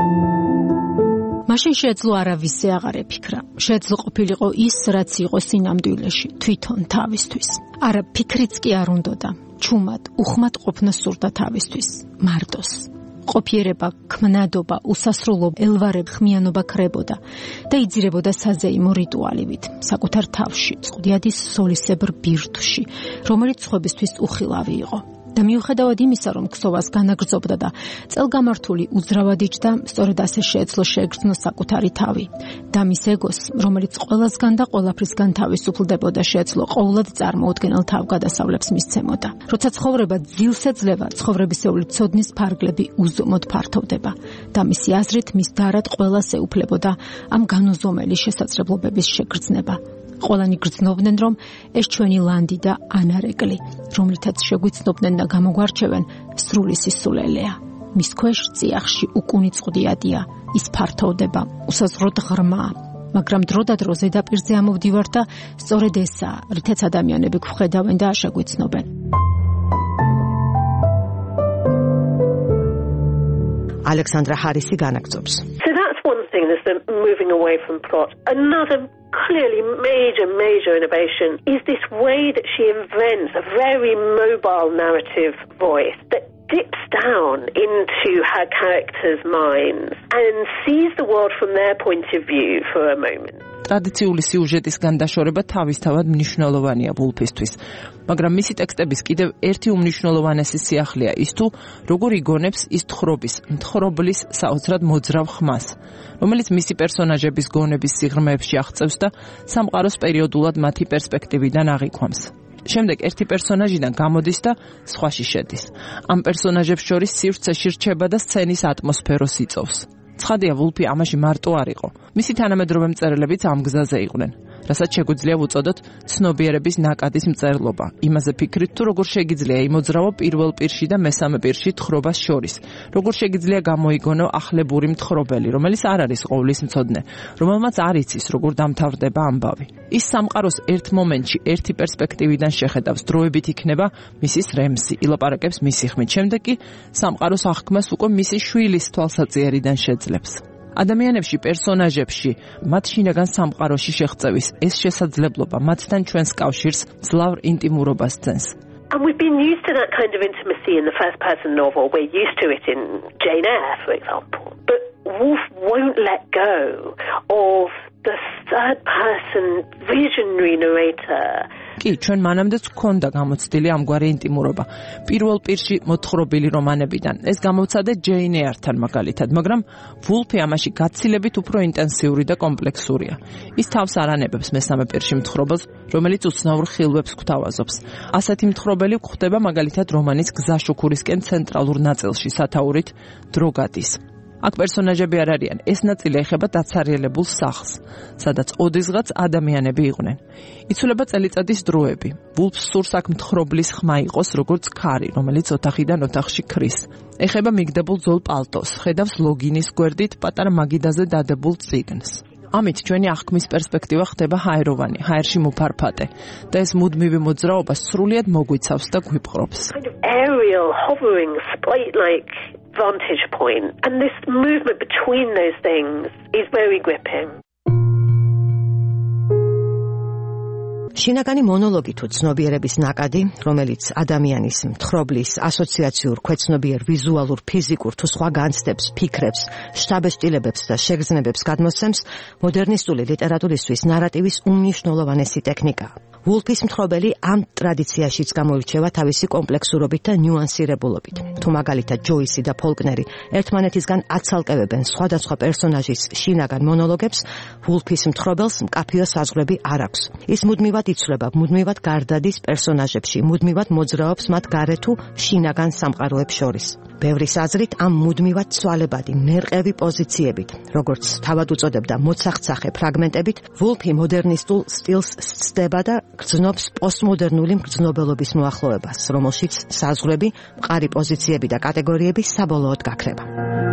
მაშინ შეძლო არავისზე აღარ ეფიქრა. შეძლო ყოფილიყო ის, რაც იყო სინამდვილეში, თვითონ თავისთვის. არა ფიქრიც კი არ უნდოდა. ჩუმად, უხმად ყოფნა სურდა თავისთვის, მარტოს. ყოფიერება, ქმნადობა, უსასრულო ელვარებ ხმიანობა ქრებოდა და იძირებოდა საზეიმო რიტუალივით, საკუთარ თავში, წყვდიადის სოლისებრ ბირთვში, რომელიც სხვებისთვის უხილავი იყო. და მიუხედავად იმისა, რომ ქსოვას განაგრძობდა და წელგამართული უძრავად იჯდა, სწორედ ასე შეეძლო შეეგრძნოს საკუთარი თავი. და მის ეგოს, რომელიც ყველასგან და ყველაფრისგან თავისუფლდებოდა, შეეძლო ყოვლად წარმოუდგენელ თავგადასავლებს მისცემოდა. როცა ცხოვრება ძილს ეძლევა, ცხოვრებისეული ცოდნის ფარგლები უზომოდ ფართოვდება და მისი აზრით მის დარად ყველას ეუფლებოდა ამ განუზომელი შესაძლებლობების შეგრძნება. ყველანი გრძნობდნენ, რომ ეს ჩვენი ლანდი და ანარეკლი, რომლითაც შეგვიცნობდნენ და გამოგვარჩევენ, სრული სისულელეა. მის ქვეშ წიაღში უკუნიწყდიადია, ის ფართოვდება, უსაზღროდ ღრმაა, მაგრამ დროდადრო ზედაპირზე ამოვდივარ და სწორედ ესაა, რითაც ადამიანები გვხედავენ და შეგვიცნობენ. ალექსანდრა ჰარისი განაგრძობს. So that's one thing, is the moving away from plot. Another clearly major innovation is this way that she invents a very mobile narrative voice that dips down into her characters' minds and sees the world from their point of view for a moment. ტრადიციული სიუჟეტისგან დაშორება თავისთავად მნიშვნელოვანია ვულფისთვის, მაგრამ მისი ტექსტების კიდევ ერთი უმნიშვნელოვანესი სიახლეა ის თუ როგორ იგონებს ის მთხრობლის საოცრად მოძრავ ხმას, რომელიც მისი პერსონაჟების გონების სიღრმეებში აღწევს და სამყაროს პერიოდულად მათი პერსპექტივიდან აღიქვამს. შემდეგ ერთი პერსონაჟიდან გამოდის და სხვაში შედის. ამ პერსონაჟებს შორის სივრცეში რჩება და სცენის ატმოსფეროს იწოვს. ცხადია, ვულფი ამაში მარტო არ იყო. მისი თანამედროვე მწერლებიც ამ გზაზე იყვნენ, რასაც შეგვიძლია ვუწოდოთ ცნობიერების ნაკადის მწერლობა. იმაზე ფიქრით, თუ როგორ შეგიძლია იმოძრავო პირველ პირში და მესამე პირში თხრობას შორის, როგორ შეგიძლია გამოიგონო ახლებური მთხრობელი, რომელიც არ არის ყოვლის მცოდნე, რომელმაც არ იცის, როგორ დამთავრდება ამბავი. ის სამყაროს ერთ მომენტში ერთი პერსპექტივიდან შეხედავს, დროებით იქნება მისის რემსი, ილაპარაკებს მისი ხმით, შემდეგ კი სამყაროს აღქმას უკვე მისი შვილის თვალსაჩინარიდან შეძლებს. ადამიანებში, პერსონაჟებში, მათ შინაგან სამყაროში შეღწევის ეს შესაძლებლობა მათთან ჩვენს კავშირს ძლავრ ინტიმურობას ძენს. And we've been used to that kind of intimacy in the first-person novel. We're used to it in Jane Eyre, for example. But Woolf won't let go of the third-person visionary narrator. კი, ჩვენ მანამდეც გვქონდა გამოცდილი ამგვარი ინტიმურობა. პირველ პირში მოთხრობილი რომანებიდან. ეს გამოცადა ჯეინ ეართან მაგალითად, მაგრამ ვულფი ამაში გაცილებით უფრო ინტენსიური და კომპლექსურია. ის თავს არ ანებებს მესამე პირში მთხრობელს, რომელიც უცნაურ ხილვებს გვთავაზობს. ასეთი მთხრობელი გვხვდება მაგალითად რომანის გზაშუქურისკენ ცენტრალურ ნაწილში, სათაურით დრო გადის. აქ პერსონაჟები არ არიან, ეს ნაწილი ეხება დაცარიელებულ სახლს, სადაც ოდესღაც ადამიანები იყვნენ. იცვლება წელიწადის დროები. ვულფს სურს აქ მთხრობლის ხმა იყოს, როგორც ქარი, რომელიც ოთახიდან ოთახში ქრის. ეხება მიგდებულ ძველ პალტოს, ხედავს ლოგინის გვერდით პატარა მაგიდაზე დადებულ წიგნს. ამით ჩვენი აღქმის პერსპექტივა ხდება ჰაეროვანი, ჰაერში მოფარფატე და ეს მუდმივი მოძრაობა სრულიად მოგვიცავს და გვიპყრობს. Kind of aerial, hovering, spite-like vantage point. And this movement between those things is very gripping. შინაგანი მონოლოგი თუ ცნობიერების ნაკადი, რომელიც ადამიანის მთხრობლის ასოციაციურ, ქვეცნობიერ, ვიზუალურ, ფიზიკურ თუ სხვა განცდებს, ფიქრებს, შთაბეჭდილებებს და შეგრძნებებს გადმოსცემს, მოდერნისტული ლიტერატურისთვის ნარატივის უმნიშვნელოვანესი ტექნიკაა. ვულფის მთხრობელი ამ ტრადიციაშიც გამოირჩევა თავისი კომპლექსურობით და ნიუანსირებულობით. თუ მაგალითად ჯოისი და ფოლკნერი ერთმანეთისგან აცალკევებენ სხვადასხვა პერსონაჟის შინაგან მონოლოგებს, ვულფის მთხრობელს მკაფიო საზღვრები არ აქვს. ის მუდმივად იცვლება, მუდმივად გარდადის პერსონაჟებში, მუდმივად მოძრაობს მათ გარეთ თუ შინაგან სამყაროებს შორის. ბევრის აზრით ამ მუდმივად ცვალებადი, მერყევი პოზიციებით, როგორც თავად უწოდებდა მოცახცახე ფრაგმენტებით, ვულფი მოდერნისტულ სტილს სცდება და გრძნობს პოსტმოდერნული მგრძნობელობის მოახლოებას, რომელშიც საზღვრები, მყარი პოზიციები და კატეგორიები საბოლოოდ გაქრება.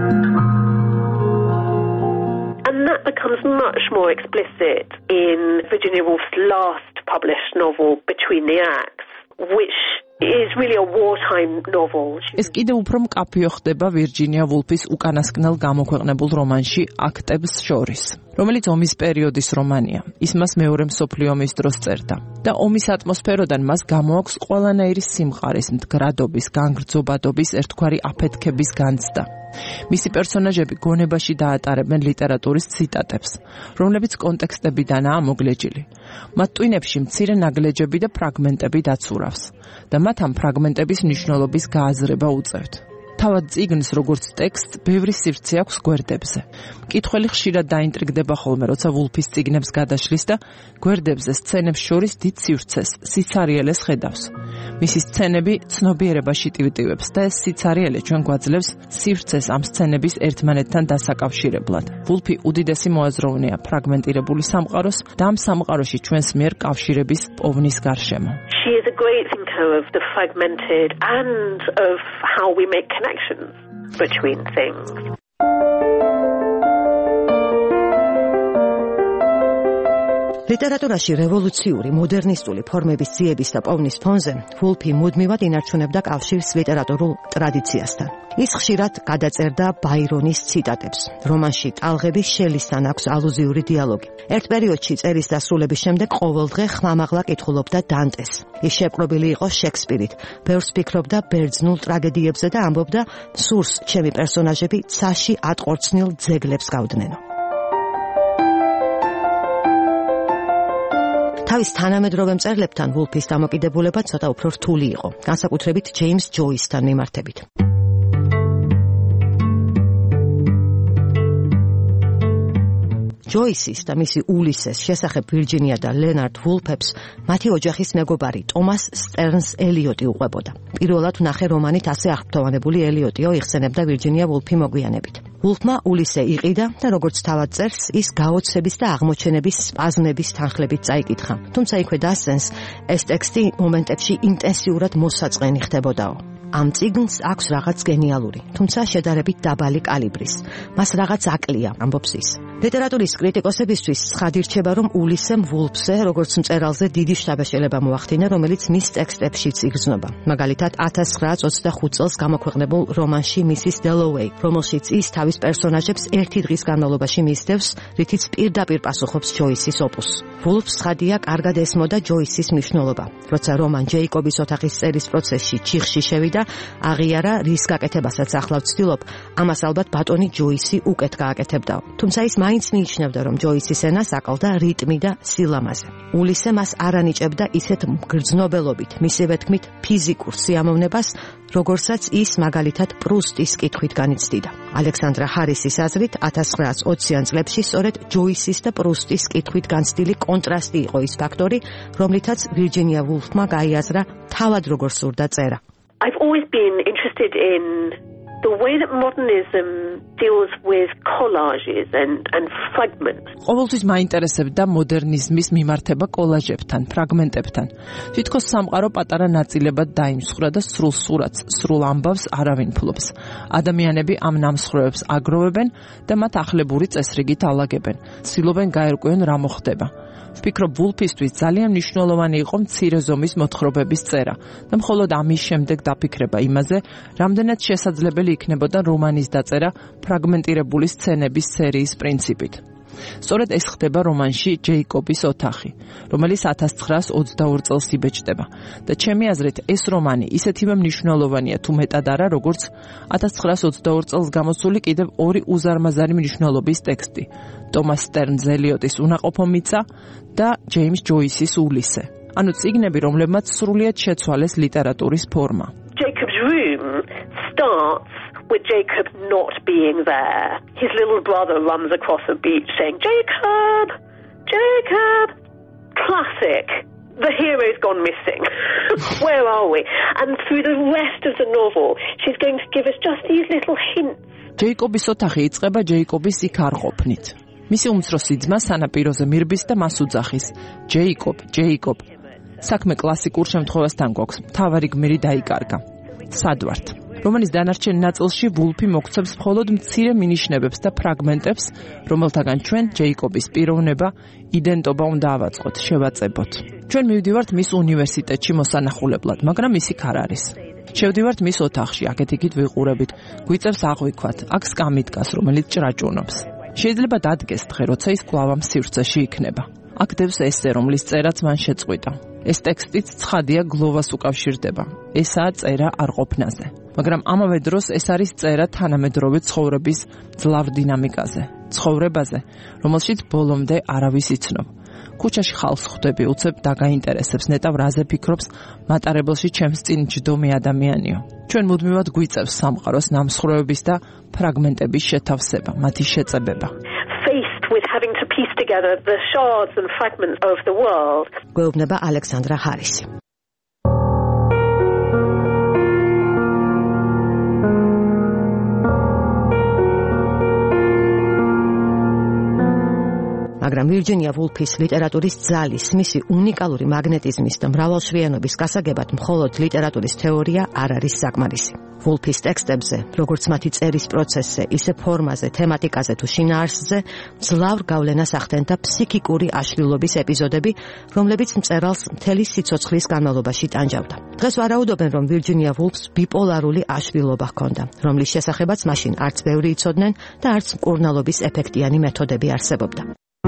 And that becomes much more explicit in Virginia Woolf's last published novel, Between the Acts, which is really a wartime novel. ეს კიდევ უფრო მკაფიო ხდება ვირჯინია ვულფის უკანასკნელ გამოქვეყნებულ რომანში აქტებს შორის, რომელიც ომის პერიოდის რომანია. ის მას მეორე მსოფლიო ომის დროს წერდა და ომის ატმოსფეროდან მას გამოაქვს ყველანაირი სიმყარის, მდგრადობის, განგრძობადობის, ერთგვარი აფეთქების განცდა. მისი პერსონაჟები გონებაში დაატარებენ ლიტერატურის ციტატებს, რომლებიც კონტექსტებიდანაა მოგლეჯილი. მათ ტვინებში მცირე ნაგლეჯები და ფრაგმენტები დაცურავს და მათ ამ ფრაგმენტების მნიშვნელობის გააზრება უწევთ. თავად წიგნს როგორც ტექსტს ბევრი სივრცე აქვს გვერდებზე. მკითხველი ხშირად დაინტრიგდება ხოლმე, როცა ვულფის წიგნებს გადაშლის და გვერდებზე სცენებს შორის დიდ სივრცეს, სიცარიელეს ხედავს. მისი სცენები ცნობიერებაში ტივტივებს და ეს სიცარიელე ჩვენ გვაძლევს სივრცეს ამ სცენების ერთმანეთთან დასაკავშირებლად. ვულფი უდიდესი მოაზროვნეა ფრაგმენტირებული სამყაროს და ამ სამყაროში ჩვენს მიერ კავშირების პოვნის გარშემო. She is a great thinker of the fragmented and of how we make connections between things. ლიტერატურაში რევოლუციური, მოდერნისტული ფორმების ძიების და პოვნის ფონზე ვულფი მუდმივად ინარჩუნებდა კავშირს ლიტერატურულ ტრადიციასთან. ის ხშირად გადაწერდა ბაირონის ციტატებს. რომანში ტალღების შელისთან აქვს ალუზიური დიალოგი. ერთ პერიოდში წერის დასრულების შემდეგ ყოველდღე ხმამაღლა კითხულობდა დანტეს. ის შეპყრობილი იყო შექსპირით, ბევრს ფიქრობდა ბერძნულ ტრაგედიებზე და ამბობდა, სურს ჩემი პერსონაჟები ცაში ატყორცნილ ძეგლებს გავდნენო. თავის თანამედროვე მწერლებთან ვულფის დამოკიდებულება ცოტა უფრო რთული იყო, განსაკუთრებით ჯეიმს ჯოისთან მიმართებით. ჯოისის და მისი ულისეს შესახებ ვირჯინია და ლენარდ ვულფებს მათი ოჯახის მეგობარი ტომას სტერნს ელიოტი უყვებოდა. პირველად ვნახე რომანით ასე აღფრთოვანებული ელიოტიო იხსენებდა ვირჯინია ვულფი მოგვიანებით. ვულფმა ულისე იყიდა და როგორც თავად წერს, ის გაოცების და აღმოჩენების სპაზმების თანხლებით წაიკითხა. თუმცა იქვე დასცენს, ეს ტექსტი მომენტებში ინტენსიურად მოსაწყენი ხდებოდაო. ამ წიგნს აქვს რაღაც გენიალური, თუმცა შედარებით დაბალი კალიბრის. მას რაღაც აკლია, ამბობს ის. ლიტერატურის კრიტიკოსებისთვის ცხადი რჩება, რომ ულისემ ვულფზე, როგორც მწერალზე, დიდი შთაბეჭდილება მოახდინა, რომელიც მის ტექსტებშიც იგრძნობა. მაგალითად, 1925 წელს გამოქვეყნებულ რომანში მისის დელოვეი, რომელშიც ის თავის პერსონაჟებს ერთი დღის განმავლობაში მისდევს, რითიც პირდაპირ პასუხობს ჯოისის ოპუსს. ვულფს ცხადია, კარგად ესმოდა ჯოისის მნიშვნელობა. როცა რომან ჯეიკობის ოთახის წერის პროცესში ჩიხში შევიდა, აღიარა, რის გაკეთებასაც ახლა ვცდილობ, ამას ალბათ ბატონი ჯოისი უკეთ გააკეთებდაო. თუმცა ის მაინც მიიჩნევდა, რომ ჯოისის ენას აკლდა რიტმი და სილამაზე. ულისე მას არ ანიჭებდა ისეთ მგრძნობელობით, მისივე თქმით ფიზიკურ სიამოვნებას, როგორცაც ის მაგალითად პრუსტის კითხვით განიცდიდა. ალექსანდრა ჰარისის აზრით 1920-იან წლებში სწორედ ჯოისის და პრუსტის კითხვით განცდილი კონტრასტი იყო ის ფაქტორი, რომლითაც ვირჯინია ვულფმა გაიაზრა თავად როგორ სურდა წერა. I've always been interested in the way that modernism deals with collages and fragments. ყოველთვის მაინტერესებდა მოდერნიზმის მიმართება კოლაჟებთან, ფრაგმენტებთან. თითქოს სამყარო პატარა ნაწილებად დაიმსხვრა და სრულ სურათს, სრულ ამბავს არავინ ფლობს. ადამიანები ამ ნამსხვრევებს აგროვებენ და მათ ახლებური წესრიგით ალაგებენ. ცდილობენ გაერკვიონ რა მოხდება. ვფიქრობ, ვულფისთვის ძალიან მნიშვნელოვანი იყო მცირე ზომის მოთხრობების წერა და მხოლოდ ამის შემდეგ დაფიქრება იმაზე, რამდენად შესაძლებელი იქნებოდა რომანის დაწერა ფრაგმენტირებული სცენების სერიის პრინციპით. სწორედ ეს ხდება რომანში ჯეიკობის ოთახი, რომელიც 1922 წელს იბეჭდება და ჩემი აზრით ეს რომანი ისეთივე მნიშვნელოვანია თუ მეტად არა, როგორც 1922 წელს გამოსული კიდევ ორი უზარმაზარი მნიშვნელობის ტექსტი, ტომას სტერნს ელიოტის უნაყოფო მიწა და ჯეიმს ჯოისის ულისე. ანუ წიგნები, რომლებმაც სრულიად შეცვალეს ლიტერატურის ფორმა. Jacob's room starts with Jacob not being there. His little brother runs across the beach saying, Jacob! Jacob! Classic. The hero's gone missing. Where are we? And through the rest of the novel, she's going to give us just these little hints. ჯეიკობის ოთახი იწყება ჯეიკობის იქ არ ყოფნით. მისი უმცროსი ძმა სანაპიროზე მირბის და მას უძახის. ჯეიკობ. საქმე კლასიკურ შემთხვევასთან გვაქვს. მთავარი გმირი დაიკარგა. სად ვართ? რომანის დანარჩენ ნაწილში ვულფი მოგცემს მხოლოდ მცირე მინიშნებებს და ფრაგმენტებს, რომელთაგან ჩვენ ჯეიკობის პიროვნება, იდენტობა უნდა ავაწყოთ, შევაწებოთ. ჩვენ მივდივართ მის უნივერსიტეტში მოსანახულებლად, მაგრამ ის იქ არ არის. შევდივართ მის ოთახში, აქეთ-იქით ვიყურებით, გვიწევს აღვიქვათ, აქ სკამი დგას, რომელიც ჭრაჭუნობს. შეიძლება დადგეს დღე, როცა ის კვლავ ამ სივრცეში იქნება. აქ დევს ესე, რომლის წერაც მან შეწყვიტა. ეს ტექსტიც ცხადია გლოვას უკავშირდება. ესაა წერა არყოფნაზე. მაგრამ ამავე დროს ეს არის წერა თანამედროვე ცხოვრების ძლავ დინამიკაზე, ცხოვრებაზე, რომელშიც ბოლომდე არავის იცნობ. ქუჩაში ხალხს ხვდები, უცებ დაგაინტერესებს, ნეტავ რაზე ფიქრობს მატარებელში ჩემს წინ ჯდომი ადამიანიო. ჩვენ მუდმივად გვიწევს სამყაროს ნამსხვრევების და ფრაგმენტების შეთავსება, მათი შეწებება. Faced with having to piece together the shards and fragments of the world. გვეუბნება ალექსანდრა ჰარისი. მაგრამ ვირჯინია ვულფის ლიტერატურის ძალის, მისი უნიკალური მაგნეტიზმის და მრავალშრიანობის გასაგებად მხოლოდ ლიტერატურის თეორია არ არის საკმარისი. ვულფის ტექსტებზე, როგორც მათი წერის პროცესზე, ისე ფორმაზე, თემატიკაზე თუ შინაარსზე, ძლავრ გავლენას ახდენდა ფსიქიკური აშლილობის ეპიზოდები, რომლებიც მწერალს მთელი სიცოცხლის განმავლობაში ტანჯავდა. დღეს ვარაუდობენ, რომ ვირჯინია ვულფს ბიპოლარული აშლილობა ჰქონდა, რომლის შესახებაც მაშინ არც ბევრი იცოდნენ და არც მკურნალობის ეფექტიანი მეთოდები არსებობდა.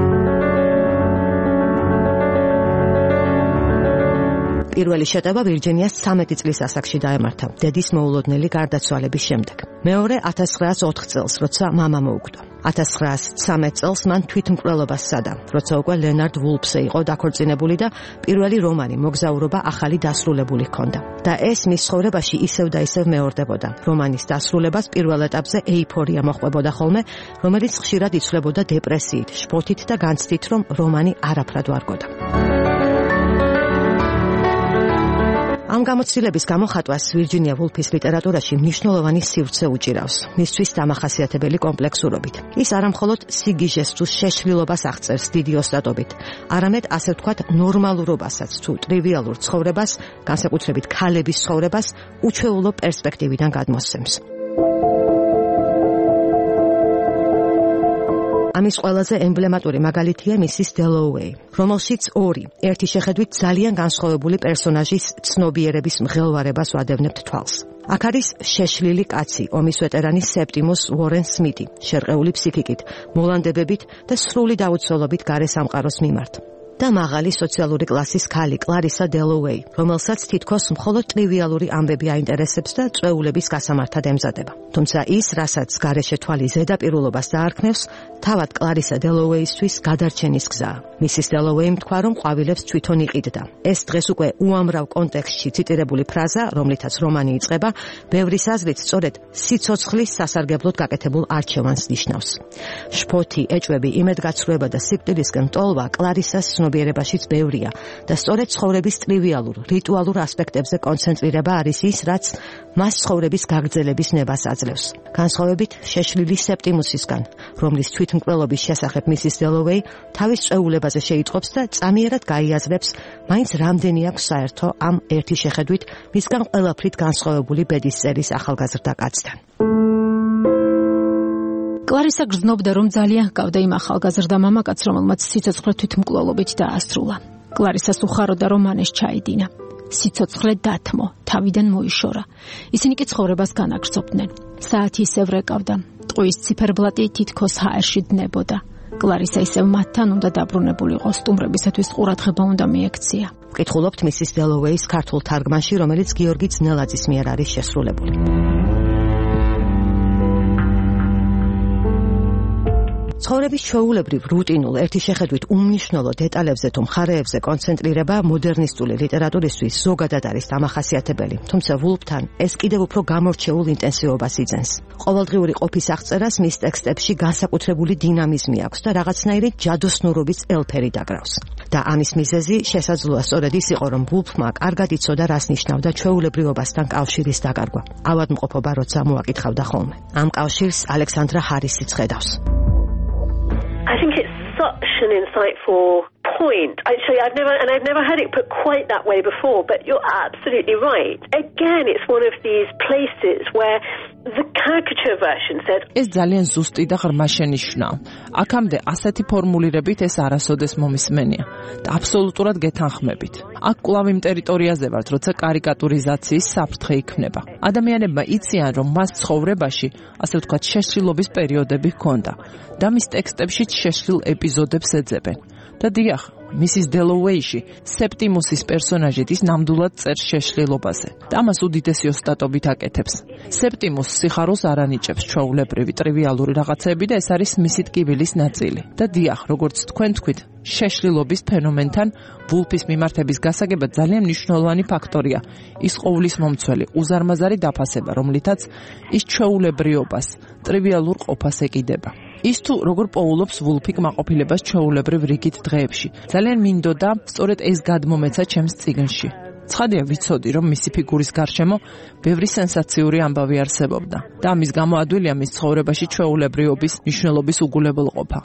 პირველი შეტევა ვირჯინიას 13 წლის ასაკში დაემართა, დედის მოულოდნელი გარდაცვალების შემდეგ. მეორე 1904 წელს, როცა მამა მოუკვდა. 1913 წელს მან თვითმკვლელობას სცადა, როცა უკვე ლენარდ ვულფზე იყო დაქორწინებული და პირველი რომანი მოგზაურობა ახალი დასრულებული ჰქონდა. და ეს მის ცხოვრებაში ისევ და ისევ მეორდებოდა. რომანის დასრულებას პირველ ეტაპზე ეიფორია მოჰყვებოდა ხოლმე, რომელიც ხშირად იცვლებოდა დეპრესიით, შფოთით და განცდით, რომ რომანი არაფრად ვარგოდა. ამ გამოცდილების გამოხატვას ვირჯინია ვულფის ლიტერატურაში მნიშვნელოვანი სივრცე უჭირავს, მისთვის დამახასიათებელი კომპლექსურობით. ის არამხოლოდ სიგიჟეს თუ შეშლილობას აღწერს დიდი ოსტატობით, არამედ ასე ვთქვათ ნორმალურობასაც თუ ტრივიალურ ცხოვრებას, განსაკუთრებით ქალების ცხოვრებას, უჩვეულო პერსპექტივიდან გადმოსცემს. ამის ყველაზე ემბლემატური მაგალითია მისის დელოუეი, რომელშიც ორი, ერთი შეხედვით ძალიან განსხვავებული პერსონაჟის ცნობიერების მღელვარებას ვადევნებთ თვალს. აქ არის შეშლილი კაცი, ომის ვეტერანი სეპტიმუს უორენ სმითი, შერყეული ფსიქიკით, მოლანდებებით და სრული დაუცველობით გარე სამყაროს მიმართ. და მაღალი სოციალური კლასის ქალი კლარისა დელოუეი, რომელსაც თითქოს მხოლოდ ტრივიალური ამბები აინტერესებს და წვეულების გასამართად ემზადება. თუმცა ის, რასაც გარეშე თვალი ზედაპირულობას დაარქმევს, თავად კლარისა დელოუეისთვის გადარჩენის გზაა. მისის დელოუეიმ თქვა, რომ ყვავილებს თვითონ იყიდდა. ეს დღეს უკვე უამრავ კონტექსტში ციტირებული ფრაზა, რომლითაც რომანი იწყება, ბევრის აზრით სწორედ სიცოცხლის სასარგებლოდ გაკეთებულ არჩევანს ნიშნავს. შფოთი, ეჭვები, იმედგაცრუება და სიკვდილისკენ ტოლვა კლარისას ცნობიერებაშიც ბევრია და სწორედ ცხოვრების ტრივიალურ, რიტუალურ ასპექტებზე კონცენტრირება არის ის, რაც მას ცხოვრების გაგრძელების ნებას აძლევს. განსხვავებით შეშლილი სეპტიმუსისგან, რომლის თვითმკვლელობის შესახებ მისის დელოუეი თავის წვეულებაზე შეიტყობს და წამიერად გაიაზრებს, მაინც რამდენი აქვს საერთო ამ ერთი შეხედვით მისგან ყველაფრით განსხვავებული ბედისწერის ახალგაზრდა კაცთან. კლარისა გრძნობდა, რომ ძალიან ჰგავდა იმ ახალგაზრდა მამაკაც, რომელმაც სიცოცხლე თვითმკვლელობით დაასრულა. კლარისას უხაროდა, რომ მან ეს ჩაიდინა. სიცოცხლე დათმო, თავიდან მოიშორა. ისინი კი ცხოვრებას განაგრძობდნენ. საათი ისევ რეკავდა, ტყუის ციფერბლატი თითქოს ჰაერში დნებოდა. კლარისა ისევ მათთან უნდა დაბრუნებულიყო, სტუმრებისათვის ყურადღება უნდა მიექცია. ვკითხულობთ მისის დელოუეის ქართულ თარგმანში, რომელიც გიორგი ძნელაძის მიერ არის შესრულებული. ცხოვრების ჩვეულებრივ, რუტინულ, ერთი შეხედვით უმნიშვნელო დეტალებზე თუ მხარეებზე კონცენტრირება მოდერნისტული ლიტერატურისთვის ზოგადად არის დამახასიათებელი, თუმცა ვულფთან ეს კიდევ უფრო გამორჩეულ ინტენსივობას იძენს. ყოველდღიური ყოფის აღწერას მის ტექსტებში განსაკუთრებული დინამიზმი აქვს და რაღაცნაირი ჯადოსნურობის ელფერი დაგრავს. და ამის მიზეზი შესაძლოა სწორედ ის იყო, რომ ვულფმა კარგად იცოდა, რას ნიშნავდა ჩვეულებრივობასთან კავშირის დაკარგვა. ავადმყოფობა როცა მოაკითხავდა ხოლმე. ამ კავშირს ალექსანდრა ჰარისი ხედავს. I think it's such an insightful point. Actually, I've never heard it put quite that way before, but you're absolutely right. Again, it's one of these places where the caricature version said ეს ძალიან ზუსტი და ღრმა შენიშვნაა. აქამდე ასეთი ფორმულირებით ეს არასოდეს მომისმენია და აბსოლუტურად გეთანხმებით. აქ კვლავ იმ ტერიტორიაზე ვართ, როცა კარიკატურიზაციის საფრთხე იქმნება. ადამიანებმა იციან, რომ მას ცხოვრებაში, ასე ვთქვათ, შეშლილობის პერიოდები ჰქონდა და მის ტექსტებში შეშლილ ეპიზოდებს ეძებენ. და დიახ, მისის დელოვეიში სეპტიმუსის პერსონაჟით ის ნამდვილად წერს შეშლილობაზე და ამას უდიდესი ოსტატობით აკეთებს. სეპტიმუსს სიხარულს არ ანიჭებს ჩვეულებრივი ტრივიალური რაღაცები და ეს არის მისი ტკივილის ნაწილი. და დიახ, როგორც თქვენ თქვით, შეშლილობის ფენომენთან ვულფის მიმართების გასაგებად ძალიან მნიშვნელოვანი ფაქტორია ის ყოვლის მომცველი უზარმაზარი დაფასება, რომლითაც ის ჩვეულებრიობას, ტრივიალურ ყოფას ეკიდება. ის თუ როგორ პოულობს ვულფი კმაყოფილებას ჩვეულებრივ რიგით დღეებში. ძალიან მინდოდა სწორედ ეს გადმომეცა ჩემს წიგნში. ცხადია ვიცოდი, რომ მისი ფიგურის გარშემო ბევრი სენსაციური ამბავი არსებობდა და ამის გამო ადვილია მის ცხოვრებაში ჩვეულებრიობის მნიშვნელობის უგულებელყოფა.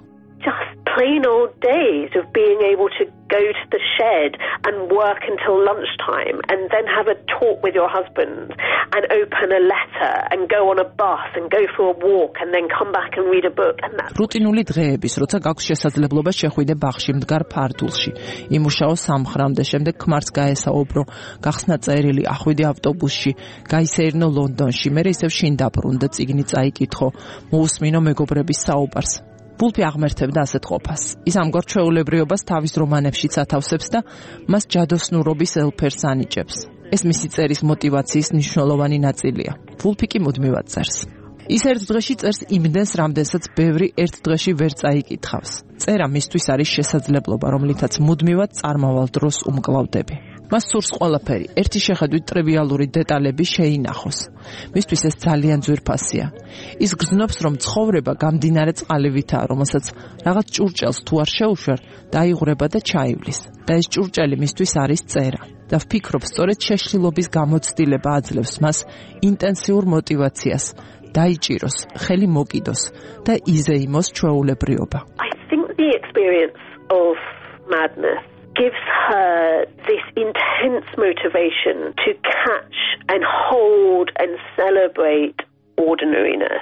Plain old days of being able to go to the shed and work until lunchtime and then have a talk with your husband and open a letter and go on a bus and go for a walk and then come back and read a book and that. რუტინული დღეების, როცა გაქვს შესაძლებლობა შეხვიდე ბაღში მდგარ ფარდულში, იმუშაო სამხრამდე, შემდეგ ქმარს გაესაუბრო, გახსნა წერილი, ახვიდე ავტობუსში, გაისეირნო ლონდონში, მერე ისევ შინ დაბრუნდა, წიგნი წაიკითხო, მოусმინო მეგობრების საუბარს. ვულფი აღმერთებდა ასეთ ყოფას. ის ამგვარ ჩვეულებრიობას თავის რომანებშიც ათავსებს და მას ჯადოსნურობის ელფერს ანიჭებს. ეს მისი წერის მოტივაციის მნიშვნელოვანი ნაწილია. ვულფი კი მუდმივად წერს. ის ერთ დღეში წერს იმდენს, რამდენსაც ბევრი ერთ დღეში ვერ წაიკითხავს. წერა მისთვის არის შესაძლებლობა, რომლითაც მუდმივად წარმავალ დროს უმკლავდები. მას სურს ყველაფერი, ერთი შეხედვით ტრივიალური დეტალები შეინახოს. მისთვის ეს ძალიან ძვირფასია. ის გრძნობს, რომ ცხოვრება გამდინარე წყალივითაა, რომელსაც რაღაც ჭურჭელს თუ არ შეუშვერ, დაიღვრება და ჩაივლის. და ეს ჭურჭელი მისთვის არის წერა. და ვფიქრობ, სწორედ შეშლილობის გამოცდილება აძლევს მას ინტენსიურ მოტივაციას, დაიჭიროს, ხელი მოკიდოს და იზეიმოს ჩვეულებრიობა. I think the experience of madness gives her this intense motivation to catch and hold and celebrate ordinariness.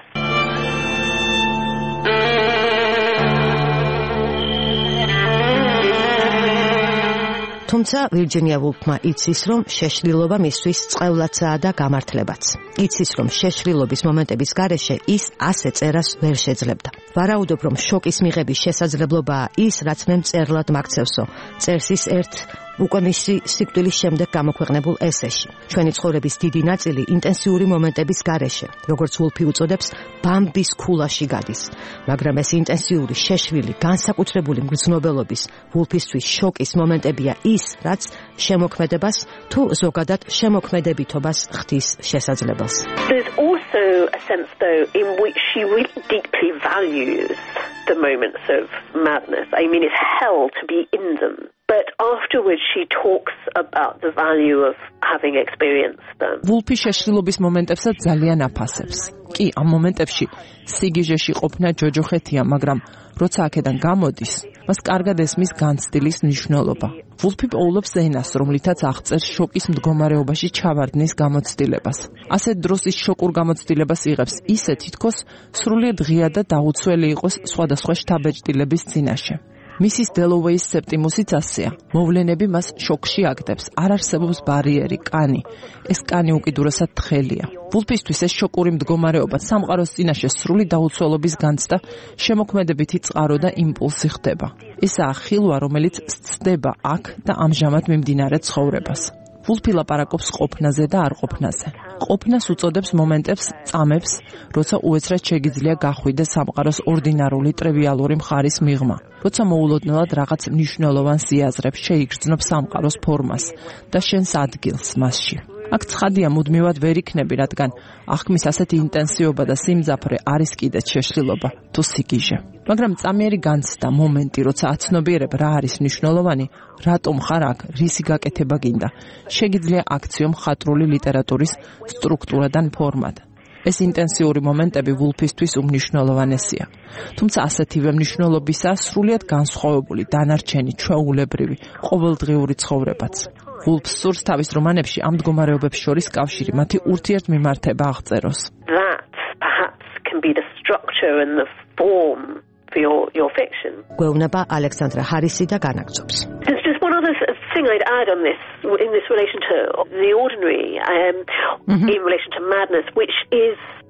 თუმცა ვირჯინია ვულფმა იცის, რომ შეშლილობა მისთვის წყევლაცაა და გამართლებაც. იცის, რომ შეშლილობის მომენტების გარეშე ის ასე წერას ვერ შეძლებდა. ვარაუდობ, რომ შოკის მიღების შესაძლებლობაა ის, რაც მე მწერლად მაქცევსო. წერს ის ერთ უკვე მისი სიკვდილის შემდეგ გამოქვეყნებულ ესეში. ჩვენი ცხოვრების დიდი ნაწილი ინტენსიური მომენტების გარეშე, როგორც ვულფი უწოდებს, ბამბის ქულაში გადის. მაგრამ ეს ინტენსიური, შეშლილი, განსაკუთრებული მგრძნობელობის, ვულფისთვის შოკის მომენტებია ის, რაც შემოქმედებას თუ ზოგადად შემოქმედებითობას ხდის შესაძლებელს. There's also a sense, though, in which she really deeply values the moments of madness. I mean, it's hell to be in them. But afterwards she talks about the value of having experienced them. ვულფი შეშლილობის მომენტებსაც ძალიან აფასებს. კი, ამ მომენტებში სიგიჟეში ყოფნა ჯოჯოხეთია, მაგრამ როცა აქედან გამოდის, მას კარგად ესმის განცდილის მნიშვნელობა. ვულფი პოულობს ენას, რომლითაც აღწერს შოკის მდგომარეობაში ჩავარდნის გამოცდილებას. ასეთ დროს ის შოკურ გამოცდილებას იღებს ისე, თითქოს სრულიად ღია და დაუცველი იყოს სხვადასხვა შთაბეჭდილების წინაშე. მისის დელოვეის სეპტიმუსიც ასეა. მოვლენები მას შოკში აგდებს. არ არსებობს ბარიერი, კანი. ეს კანი უკიდურესად თხელია. ვულფისთვის ეს შოკური მდგომარეობა სამყაროს წინაშე სრული დაუცველობის განცდა, შემოქმედებითი წყარო და იმპულსი ხდება. ესაა ხილვა, რომელიც სცდება აქ და ამჟამად მიმდინარე ცხოვრებას. ვულფი ლაპარაკობს ყოფნაზე და არ ყოფნაზე. ყოფნას უწოდებს მომენტებს, წამებს, როცა უეცრად შეგიძლია გახვიდე სამყაროს ორდინარული ტრივიალური მხარის მიღმა. როცა მოულოდნელად რაღაც მნიშვნელოვან სიაზრებს შეიგრძნობ სამყაროს ფორმას და შენს ადგილს მასში. აქ ცხადია მუდმივად ვერ იქნები, რადგან აღქმის ასეთი ინტენსიობა და სიმძაფრე არის კიდეც შეშლილობა თუ სიგიჟე. მაგრამ წამიერი განცდა მომენტი, როცა აცნობიერებ რა არის მნიშვნელოვანი, რატომ ხარ აქ, რისი გაკეთება გინდა, შეგიძლია აქციო მხატვრული ლიტერატურის სტრუქტურადან ფორმად. ეს ინტენსიური მომენტები ვულფისთვის უმნიშვნელოვანესია. თუმცა ასეთივე მნიშვნელობისაა სრულიად განსხვავებული დანარჩენი ჩვეულებრივი ყოველდღიური ცხოვრებაც. ვულფს სურს თავის რომანებში ამ მდგომარეობებს შორის კავშირი, მათი ურთიერთმიმართება აღწეროს. That perhaps can be the structure and the form for your fiction. გვეუბნება ალექსანდრა ჰარისი და განაგრძობს. There's just one other thing I'd add on this, in this relation to the ordinary, in relation to madness, which is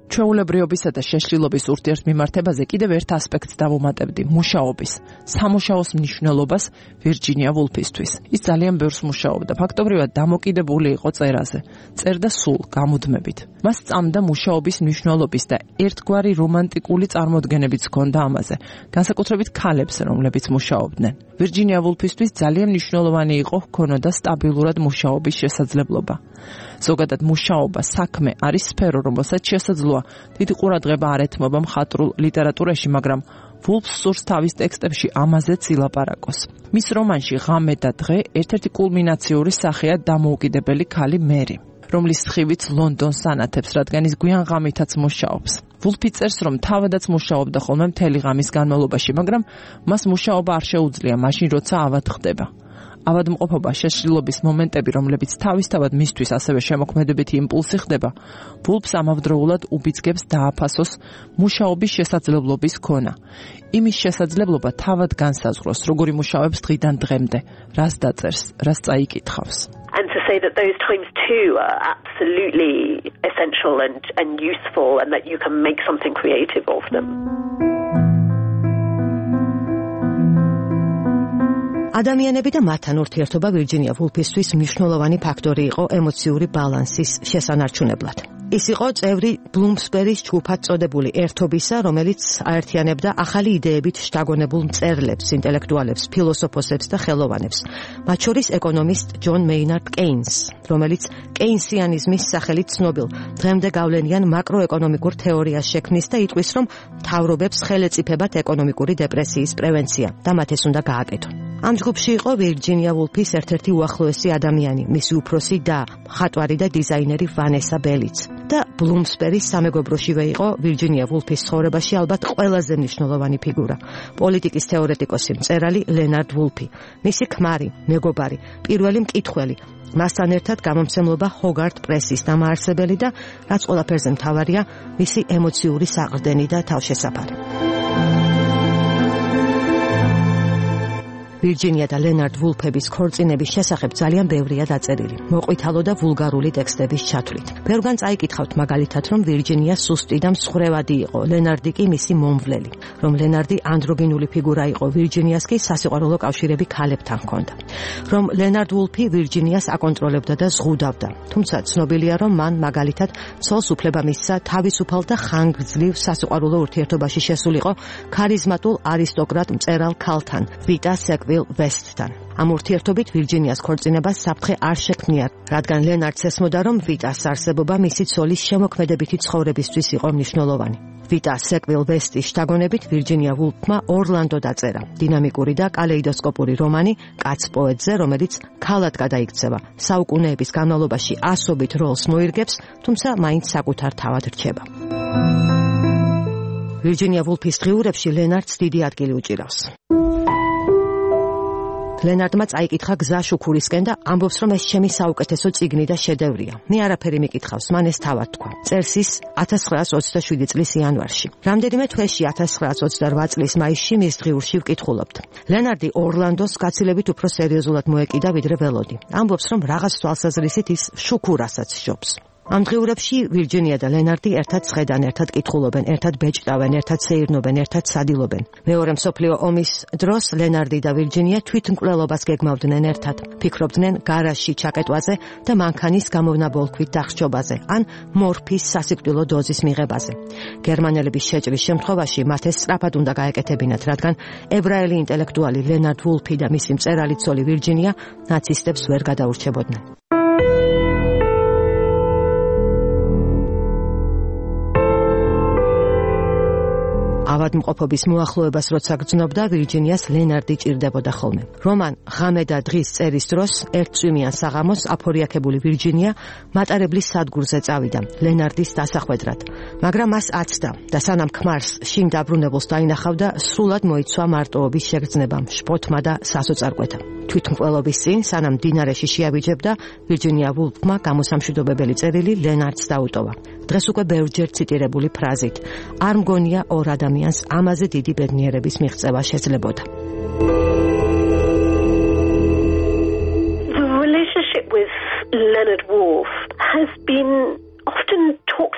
ჩვეულებრიობისა და შეშლილობის ურთიერთმიმართებაზე კიდევ ერთ ასპექტს დავუმატებდი, მუშაობის, სამუშაოს მნიშვნელობას ვირჯინია ვულფისთვის. ის ძალიან ბევრს მუშაობდა, ფაქტობრივად დამოკიდებული იყო წერაზე, წერდა სულ გამუდმებით. მას სწამდა მუშაობის მნიშვნელობის და ერთგვარი რომანტიკული წარმოდგენებიც ჰქონდა ამაზე, განსაკუთრებით ქალებს, რომლებიც მუშაობდნენ. ვირჯინია ვულფისთვის ძალიან მნიშვნელოვანი იყო ჰქონოდა სტაბილურად მუშაობის შესაძლებლობა. ზოგადად მუშაობა, საქმე არის სფერო, რომელსაც შესაძლოა დიდი ყურადღება არ ეთმობა მხატვრულ ლიტერატურაში, მაგრამ ვულფს სურს თავის ტექსტებში ამაზეც ილაპარაკოს. მის რომანში ღამე და დღე ერთ-ერთი კულმინაციური სახეა დამოუკიდებელი ქალი მერი, რომლის სხივიც ლონდონს ანათებს, რადგან ის გვიან ღამითაც მუშაობს. ვულფი წერს, რომ თავადაც მუშაობდა ხოლმე მთელი ღამის განმავლობაში, მაგრამ მას მუშაობა არ შეუძლია მაშინ, როცა ავად ხდება. ავადმყოფობა, შეშლილობის მომენტები, რომლებიც თავისთავად მისთვის ასევე შემოქმედებითი იმპულსი ხდება, ვულფს ამავდროულად უბიძგებს დააფასოს მუშაობის შესაძლებლობის ქონა. იმის შესაძლებლობა თავად განსაზღვროს, როგორ იმუშავებს დღიდან დღემდე, რას დაწერს, რას წაიკითხავს. And to say that those times too are absolutely essential and useful, and that you can make something creative of them. ადამიანები და მათთან ურთიერთობა ვირჯინია ვულფისთვის მნიშვნელოვანი ფაქტორი იყო ემოციური ბალანსის შესანარჩუნებლად. ის იყო წევრი ბლუმსბერის ჯგუფად წოდებული ერთობისა, რომელიც აერთიანებდა ახალი იდეებით შთაგონებულ მწერლებს, ინტელექტუალებს, ფილოსოფოსებს და ხელოვანებს, მათ შორის ეკონომისტ ჯონ მეინარდ კეინს, რომელიც კეინსიანიზმის სახელით ცნობილ დღემდე გავლენიან მაკროეკონომიკურ თეორიას შექმნის და იტყვის, რომ მთავრობებს ხელეწიფებათ ეკონომიკური დეპრესიის პრევენცია და მათ ეს უნდა გააკეთონ. ამ ჯგუფში იყო ვირჯინია ვულფის ერთ-ერთი უახლოესი ადამიანი, მისი უფროსი და მხატვარი და დიზაინერი ვანესა ბელიც. და ბლუმსბერის სამეგობროშივე იყო ვირჯინია ვულფის ცხოვრებაში ალბათ ყველაზე მნიშვნელოვანი ფიგურა, პოლიტიკის თეორეტიკოსი, მწერალი ლენარდ ვულფი, მისი ქმარი, მეგობარი, პირველი მკითხველი, მასთან ერთად გამომცემლობა ჰოგარტ პრესის დამაარსებელი და რაც ყველაფერზე მთავარია, მისი ემოციური საყრდენი და თავშესაფარი. ვირჯინია და ლენარდ ვულფების ქორწინების შესახებ ძალიან ბევრია დაწერილი, მოყვითალო და ვულგარული ტექსტების ჩათვლით. ბევრგან წაიკითხავთ მაგალითად, რომ ვირჯინია სუსტი და მსხვერვადი იყო, ლენარდი კი მისი მომვლელი, რომ ლენარდი ანდროგინული ფიგურა იყო, ვირჯინიას კი სასიყვარულო კავშირები ქალებთან ჰქონდა, რომ ლენარდ ვულფი ვირჯინიას აკონტროლებდა და ზღუდავდა. თუმცა ცნობილია, რომ მან მაგალითად ცოლს უფლება მისცა თავისუფალ და ხანგრძლივ სასიყვარულო ურთიერთობაში შესულიყო ქარიზმატულ არისტოკრატ მწერალ ქალთან, ვიტა სეკვილ ვესტთან. ამ ურთიერთობით ვირჯინიას ქორწინებას საფრთხე არ შექმნია, რადგან ლენარდს ესმოდა, რომ ვიტას არსებობა მისი ცოლის შემოქმედებითი ცხოვრებისთვის იყო მნიშვნელოვანი. ვიტა სეკვილ ვესტის შთაგონებით ვირჯინია ვულფმა ორლანდო დაწერა, დინამიკური და კალეიდოსკოპური რომანი კაც პოეტზე, რომელიც ქალად გადაიქცევა, საუკუნეების განმავლობაში ასობით როლს მოირგებს, თუმცა მაინც საკუთარ თავად რჩება. ვირჯინია ვულფის დღიურებში ლენარდს დიდი ადგილი უჭირავს. ლენარდმა წაიკითხა გზა შუქურისკენ და ამბობს, რომ ეს ჩემი საუკეთესო წიგნი და შედევრია. მე არაფერი მიკითხავს, მან ეს თავად თქვა. წერს ის 1927 წლის იანვარში. რამდენიმე თვეში 1928 წლის მაისში მის დღიურში ვკითხულობთ. ლენარდი ორლანდოს გაცილებით უფრო სერიოზულად მოეკიდა ვიდრე ველოდი. ამბობს, რომ რაღაც თვალსაზრისით ის შუქურასაც სჯობს. ამ დღიურებში ვირჯინია და ლენარდი ერთად ცხედან, ერთად კითხულობენ, ერთად ბეჭდავენ, ერთად სეირნობენ, ერთად სადილობენ. მეორე მსოფლიო ომის დროს ლენარდი და ვირჯინია თვითმკვლელობას გეგმავდნენ ერთად. ფიქრობდნენ გარაჟში ჩაკეტვაზე და მანქანის გამოვნა ბოლქვით დახრჩობაზე, ან მორფის სასიკვდილო დოზის მიღებაზე. გერმანელების შეჭრის შემთხვევაში მათ ეს სწრაფად უნდა გაეკეთებინათ, რადგან ებრაელი ინტელექტუალი ლენარდ ვულფი და მისი მწერალი ცოლი ვირჯინია ნაცისტებს ვერ გადაურჩებოდნენ. ავადმყოფობის მოახლოებას როცა გრძნობდა, ვირჯინიას ლენარდი ჭირდებოდა ხოლმე. რომან ღამე და დღის წერის დროს ერთწვიმიან საღამოს აფორიაქებული ვირჯინია მატარებლის სადგურზე წავიდა ლენარდის დასახვედრად, მაგრამ მას აცდა და სანამ ქმარს შინ დაბრუნებულს დაინახავდა, სრულად მოიცვა მარტოობის შეგრძნებამ, შფოთმა და სასოწარკვეთამ. თვითმკვლელობის წინ, სანამ დინარეში შეავიჯებდა, ვირჯინია ვულფმა გამოსამშვიდობებელი წერილი ლენარდს დაუტოვა. დღეს უკვე ბევრჯერ ციტირებული ფრაზით: არ მგონია ორ ადამიანს ამაზე დიდი ბედნიერების მიღწევა შეძლებოდა. The relationship with Leonard Woolf has been often talked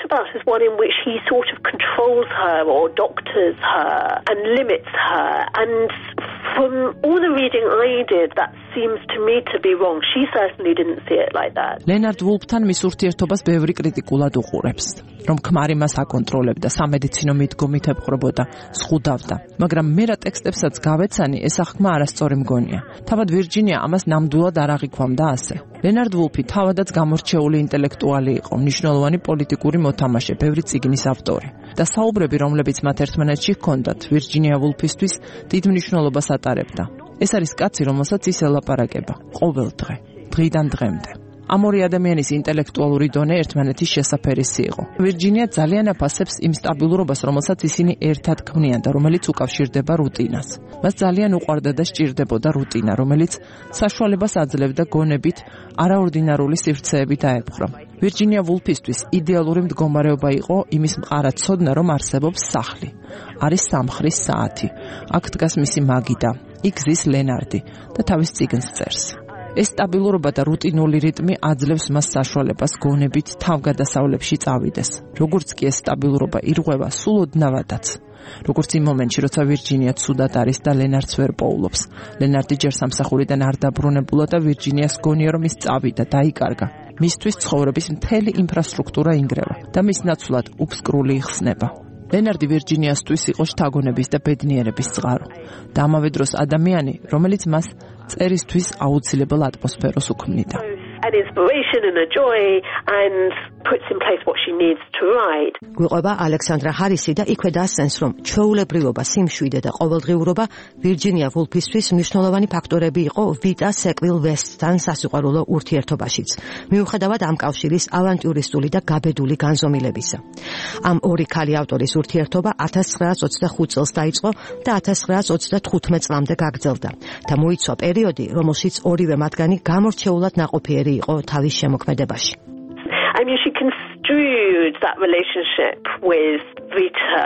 about as one in which he sort of controls her or doctors her and limits her. And from all the reading I did, that seems to me to be wrong. She certainly didn't see it like that. ლენარდ ვულფთან მის ურთიერთობას ბევრი კრიტიკულად უყურებს, რომ ქმარი მას აკონტროლებდა, სამედიცინო მიდგომით ეპყრობოდა, ზღუდავდა. მაგრამ მე რა ტექსტებსაც გავეცანი, ეს აღქმა არასწორი მგონია. თავად ვირჯინია ამას ნამდვილად არ აღიქვამდა ასე. ლენარდ ვულფი თავადაც გამორჩეული ინტელექტუალი იყო, მნიშვნელოვანი პოლიტიკური მოთამაშე, ბევრი წიგნის ავტორი. და საუბრები, რომლებიც მათ ერთმანეთში ჰქონდათ, ვირჯინია ვულფისთვის დიდ მნიშვნელობას ატარებდა. ეს არის კაცი, რომელსაც ის ელაპარაკება ყოველ დღე, დღიდან დღემდე. ამ ორი ადამიანის ინტელექტუალური დონე ერთმანეთის შესაფერისი იყო. ვირჯინია ძალიან აფასებს იმ სტაბილურობას, რომელსაც ისინი ერთად ქმნიან და რომელიც უკავშირდება რუტინას. მას ძალიან უყვარდა და სჭირდებოდა რუტინა, რომელიც საშუალებას აძლევდა გონებით არაორდინარული სივრცეებით აეპყრო. ვირჯინია ვულფისთვის იდეალური მდგომარეობა იყო იმის მყარად ცოდნა, რომ არსებობს სახლი. არის სამხრის საათი. აქ დგას მისი მაგიდა, იქ ზის ლენარდი და თავის წიგნს წერს. ეს სტაბილურობა და რუტინული რიტმი აძლევს მას საშუალებას გონებით თავგადასავლებში წავიდეს. როგორც კი ეს სტაბილურობა ირღვევა სულ ოდნავადაც. როგორც იმ მომენტში, როცა ვირჯინია ცუდად არის და ლენარდს ვერ პოულობს. ლენარდი ჯერ სამსახურიდან არ დაბრუნებულა და ვირჯინიას გონია, რომ ის წავიდა, დაიკარგა. მისთვის ცხოვრების მთელი ინფრასტრუქტურა ინგრევა და მის ნაცვლად უფსკრული იხსნება. ლენარდი ვირჯინიასთვის იყო შთაგონების და ბედნიერების წყარო და ამავე დროს ადამიანი, რომელიც მას წერისთვის აუცილებელ ატმოსფეროს უქმნიდა. An inspiration and a joy and puts in place what she needs to write. გვიყვება ალექსანდრა ჰარისი და იქვე დასცენს, რომ ჩვეულებრივობა, სიმშვიდე და ყოველდღიურობა ვირჯინია ვულფისთვის მნიშვნელოვანი ფაქტორები იყო ვიტა სეკვილ ვესტთან სასიყვარულო ურთიერთობაშიც, მიუხედავად ამ კავშირის ავანტიურისტული და გაბედული განზომილებისა. ამ ორი ქალი ავტორის ურთიერთობა 1925 წელს დაიწყო და 1935 წლამდე გაგრძელდა და მოიცვა პერიოდი, რომელშიც ორივე მათგანი გამორჩეულად ნაყოფიერი იყო თავის შემოქმედებაში. I mean, she construed that relationship with Vita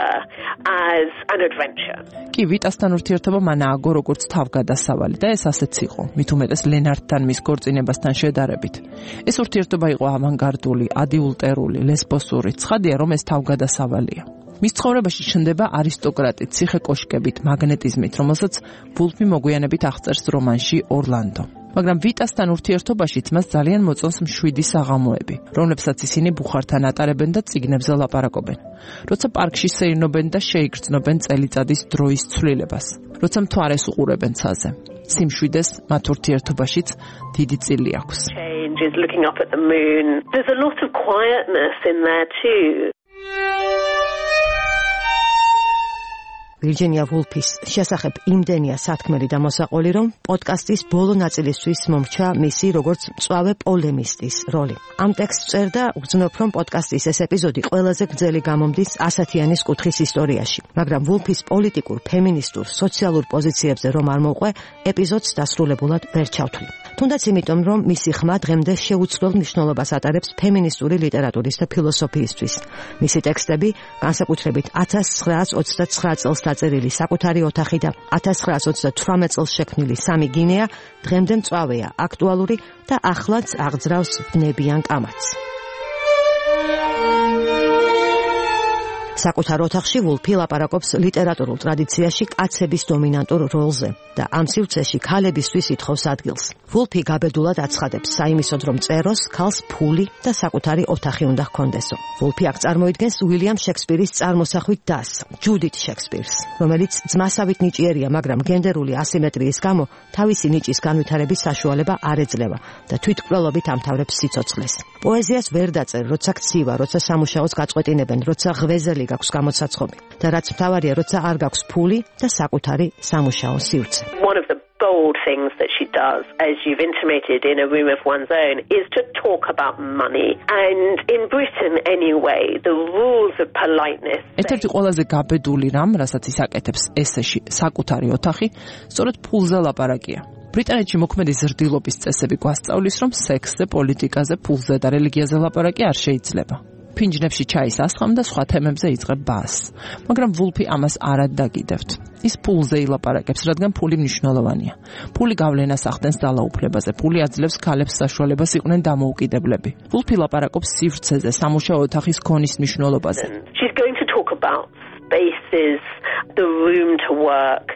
as an adventure. კი ვიტასთან ურთიერთობა მან ააგო როგორც თავგადასავალი და ეს ასეც იყო, მით უმეტეს ლენარდთან მის ქორწინებასთან შედარებით. ეს ურთიერთობა იყო ავანგარდული, ადიულტერული, ლესბოსური, ცხადია, რომ ეს თავგადასავალია. მის ცხოვრებაში ჩნდება არისტოკრატი, ციხე-კოშკებით, მაგნეტიზმით, რომელსაც ვულფი მოგვიანებით აღწერს რომანში ორლანდო. მაგრამ ვიტასთან ურთიერთობაშიც მას ძალიან მოწონს მშვიდი საღამოები, რომლებსაც ისინი ბუხართან ატარებენ და წიგნებზე ლაპარაკობენ. როცა პარკში სეირნობენ და შეიგრძნობენ წელიწადის დროის ცვლილებას, როცა მთვარეს უყურებენ ცაზე. სიმშვიდეს მათ ურთიერთობაშიც დიდი წილი აქვს. Change is looking up at the moon. There's a lot of quietness in there too. ვირჯინია ვულფის შესახებ იმდენია სათქმელი და მოსაყოლი, რომ პოდკასტის ბოლო ნაწილისთვის მომრჩა მისი როგორც მწვავე პოლემისტის როლი. ამ ტექსტს წერდა ვგრძნობ, რომ პოდკასტის ეს ეპიზოდი ყველაზე გრძელი გამომდის ასათიანის კუთხის ისტორიაში, მაგრამ ვულფის პოლიტიკურ, ფემინისტურ, სოციალურ პოზიციებზე რომ არ მოყვე, ეპიზოდს დასრულებულად ვერ ჩავთვლი. თუნდაც იმიტომ, რომ მისი ხმა დღემდე შეუცვლელ მნიშვნელობას ატარებს ფემინისტური ლიტერატურის და ფილოსოფიისთვის. მისი ტექსტები, განსაკუთრებით 1929 წელს დაწერილი საკუთარი ოთახი და 1928 წელს შექმნილი სამი გინეა, დღემდე მწვავეა, აქტუალური და ახლაც აღძრავს ბნებიან კამათს. საკუთარ ოთახში ვულფი ლაპარაკობს ლიტერატურულ ტრადიციაში კაცების დომინანტურ როლზე და ამ სივრცეში ქალებისთვის ითხოვს ადგილს. ვულფი გაბედულად აცხადებს, საიმისოდ რომ წეროს, ქალს ფული და საკუთარი ოთახი უნდა ჰქონდესო. ვულფი აქ წარმოიდგენს უილიამ შექსპირის წარმოსახვით დას, ჯუდით შექსპირს, რომელიც ძმასავით ნიჭიერია, მაგრამ გენდერული ასიმეტრიის გამო თავისი ნიჭის განვითარების საშუალება არ ეძლევა და თვითმკვლელობით ამთავრებს სიცოცხლეს. პოეზიას ვერ დაწერ, როცა ქცივა, როცა სამუშაოს გაწყვეტინებენ, როცა ღვეზელი გაქვს გამოცაცხობი და რაც მთავარია, როცა არ გაქვს ფული და საკუთარი სამუშაო სივრცე. One of the bold things that she does, as you've intimated, in A Room of One's Own, is to talk about money. And in Britain, anyway, the rules of politeness... ერთ-ერთი ყველაზე გაბედული რამ, რასაც ის აკეთებს ესეში, საკუთარი ოთახი, სწორედ ფულზე ლაპარაკია. ბრიტანეთში მოქმედი ზრდილობის წესები გვასწავლის, რომ სექსზე, პოლიტიკაზე, ფულზე და რელიგიაზე ლაპარაკი არ შეიძლება. ფინჯნებში ჩაის ასხამდა და სხვა თემებზე იწყებ ბაზს. მაგრამ ვულფი ამას არ დაგიდევთ. ის ფულზე ილაპარაკებს, რადგან ფული მნიშვნელოვანია. ფული გავლენას ახდენს ძალაუფლებაზე, ფული აძლევს ქალებს საშუალებას იყვნენ დამოუკიდებლები. ვულფი ლაპარაკობს სივრცეზე, სამუშაო ოთახის ქონის მნიშვნელობაზე. She's going to talk about spaces, the room to work.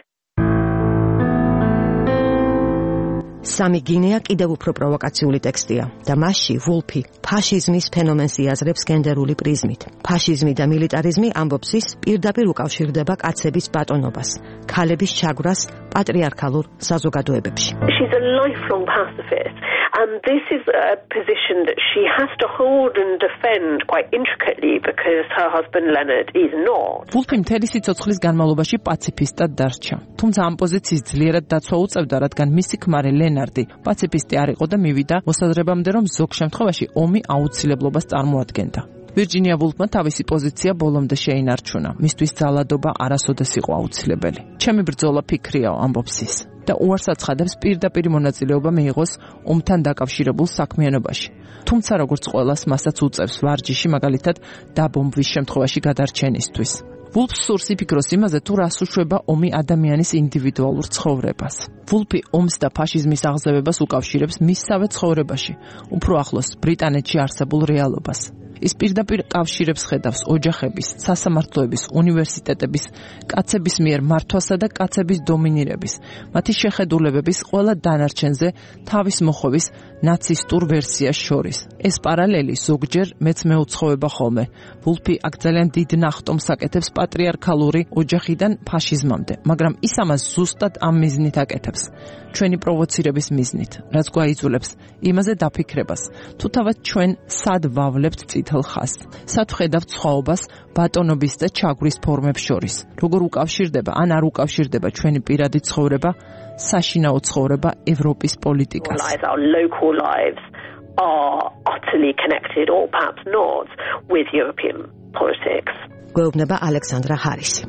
სამი გინეა კიდევ უფრო პროვოკაციული ტექსტია და მასში ვულფი ფაშიზმის ფენომენს იაზრებს გენდერული პრიზმით. ფაშიზმი და მილიტარიზმი ამბობს ის პირდაპირ უკავშირდება კაცების ბატონობას, ქალების ჩაგვრას პატრიარქალურ საზოგადოებებში. She's a lifelong pacifist, and this is a position that she has to hold and defend quite intricately because her husband Leonard is not. ვულფი მთელი სიცოცხლის განმავლობაში პაციფისტად დარჩა. თუმცა ამ პოზიციის ძლიერად დაცვა უწევდა, რადგან მისი ქმარი ლენარდი პაციფისტი არ იყო და მივიდა მოსაზრებამდე, რომ ზოგ შემთხვევაში ომი აუცილებლობას წარმოადგენდა. ვირჯინია ვულფმა თავისი პოზიცია ბოლომდე შეინარჩუნა. მისთვის ძალადობა არასოდეს იყო აუცილებელი. ჩემი ბრძოლა ფიქრიაო, ამბობს ის. და უარს აცხადებს პირდაპირ მონაწილეობა მიიღოს ომთან დაკავშირებულ საქმიანობაში. თუმცა როგორც ყველას მასაც უწევს ვარჯიში, მაგალითად დაბომბვის შემთხვევაში გადარჩენისთვის. ვულფს სურს იფიქროს იმაზე, თუ რას უშვება ომი ადამიანის ინდივიდუალურ ცხოვრებას. ვულფი ომს და ფაშიზმის აღზევებას უკავშირებს მისსავე ცხოვრებაში, უფრო ახლოს ბრიტანეთში არსებულ რეალობას. ის პირდაპირ კავშირებს ხედავს ოჯახების, სასამართლოების, უნივერსიტეტების, კაცების მიერ მართვასა და კაცების დომინირების, მათი შეხედულებების ყველა დანარჩენზე თავის მოხვევის ნაცისტურ ვერსიას შორის. ეს პარალელი ზოგჯერ მეც მეუცხოვება ხოლმე. ვულფი აქ ძალიან დიდ ნახტომს აკეთებს პატრიარქალური ოჯახიდან ფაშიზმამდე, მაგრამ ის ამას ზუსტად ამ მიზნით აკეთებს. ჩვენი პროვოცირების მიზნით, რაც გვაიძულებს იმაზე დაფიქრებას, თუ თავად ჩვენ სად ვავლებთ წითელ ხაზს, სად ვხედავთ სხვაობას ბატონობის და ჩაგვრის ფორმებს შორის, როგორ უკავშირდება ან არ უკავშირდება ჩვენი პირადი ცხოვრება, საშინაო ცხოვრება ევროპის პოლიტიკას. Our local lives are utterly connected, or perhaps not, with European politics. გვეუბნება ალექსანდრა ჰარისი.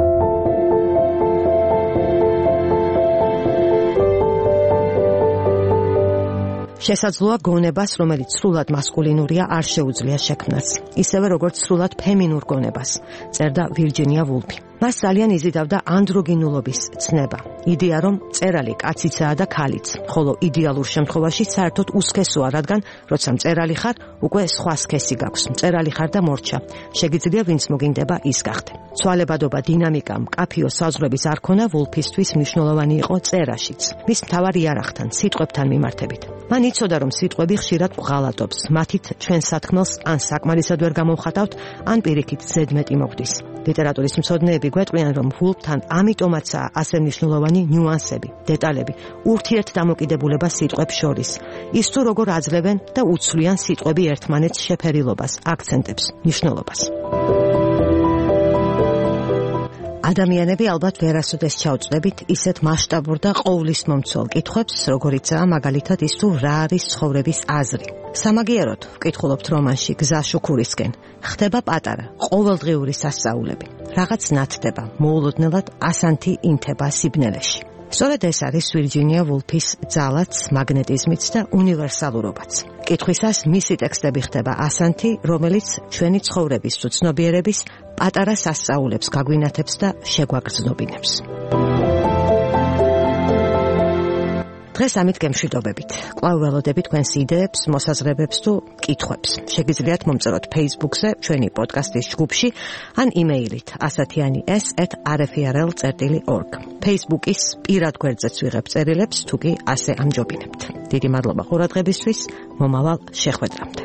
შესაძლოა გონებას, რომელიც სრულად მასკულინურია, არ შეუძლია შექმნას, ისევე როგორც სრულად ფემინურ გონებას, წერდა ვირჯინია ვულფი. მას ძალიან იზიდავდა ანდროგინულობის ცნება. იდეა, რომ მწერალი კაციცაა და ქალიც, ხოლო იდეალურ შემთხვევაში საერთოდ უსქესოა, რადგან როცა მწერალი ხარ, უკვე სხვა სქესი გაქვს. მწერალი ხარ და მორჩა. შეგიძლია ვინც მოგინდება ის გახდე. ცვალებადობა, დინამიკა, მკაფიო საზღვრების არ ქონა ვულფისთვის მნიშვნელოვანი იყო წერაშიც. მის მთავარ იარაღთან, სიტყვებთან მიმართებით. მან იცოდა, რომ სიტყვები ხშირად ღალატობს. მათით ჩვენ სათქმელს ან საკმარისად ვერ გამოვხატავთ, ან პირიქით ზედმეტი მოგვდის. ლიტერატურის მცოდნეები გვეტყვიან, რომ ვულფთან ამიტომაცაა ასე მნიშვნელოვანი ნიუანსები, დეტალები, ურთიერთდამოკიდებულება სიტყვებს შორის. ის თუ როგორ აძლევენ და უცვლიან სიტყვები ერთმანეთს შეფერილობას, აქცენტებს, მნიშვნელობას. ადამიანები ალბათ ვერასოდეს ჩავწდებით ისეთ მასშტაბურ და ყოვლისმომცველ კითხვებს, როგორიცაა მაგალითად ის თუ რა არის ცხოვრების აზრი. სამაგიეროდ ვკითხულობთ რომანში გზა შუქურისკენ, ხდება პატარა, ყოველდღიური სასწაულები. რაღაც ნათდება, მოულოდნელად ასანთი ინთება სიბნელეში. სწორედ ეს არის ვირჯინია ვულფის ძალაც, მაგნეტიზმიც და უნივერსალურობაც. კითხვისას მისი ტექსტები ხდება ასანთი, რომელიც ჩვენი ცხოვრების თუ ცნობიერების პატარა სასწაულებს გაგვინათებს და შეგვაგრძნობინებს. დღეს ამით გემშვიდობებით. კვლავ ველოდები თქვენს იდეებს, მოსაზრებებს თუ კითხვებს. შეგიძლიათ მომწეროთ Facebook-ზე, ჩვენი პოდკასტის ჯგუფში, ან იმეილით asatyanis@rfrl.org. Facebook-ის პირად გვერდზეც ვიღებ წერილებს, თუ კი ასე ამჯობინებთ. დიდი მადლობა ყურადღებისთვის, მომავალ შეხვედრამდე.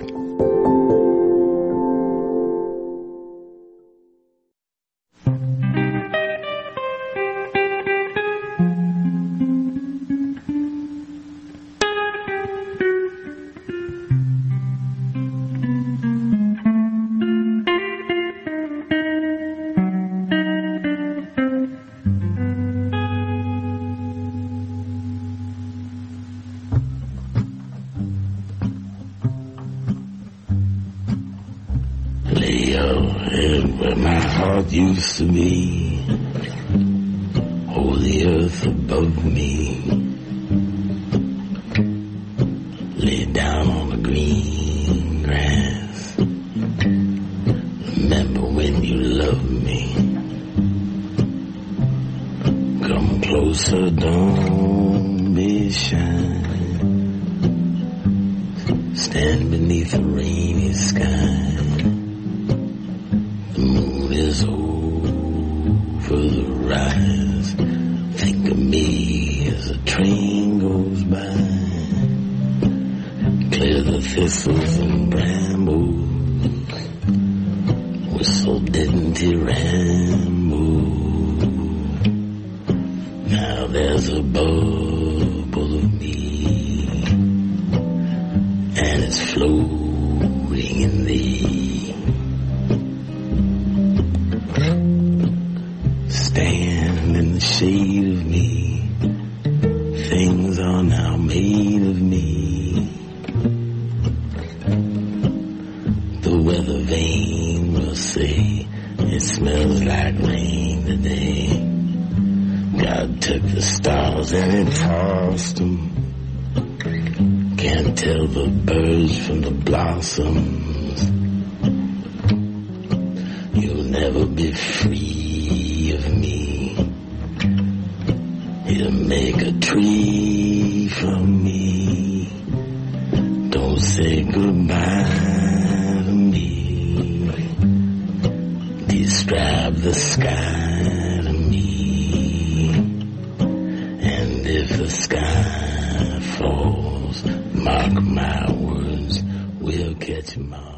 Used to be, oh, the earth above me, lay down on the green grass, so don't be shy. Stand beneath a rainy sky. The moon is over the rise. Think of me as a train goes by. Clear the thistles and brambles. Whistle didn't ramble. Now there's a bubble of me, and it's floating in thee. Stand in the shade of me. Things are now made of me. The weather vane will say it smells like rain today. God took the stars and he tossed them. Can't tell the birds from the blossoms. You'll never be free of me. He'll make a tree from me. Don't say goodbye to me. Describe the sky to me. And if the sky falls, mark my words, we'll catch 'em all.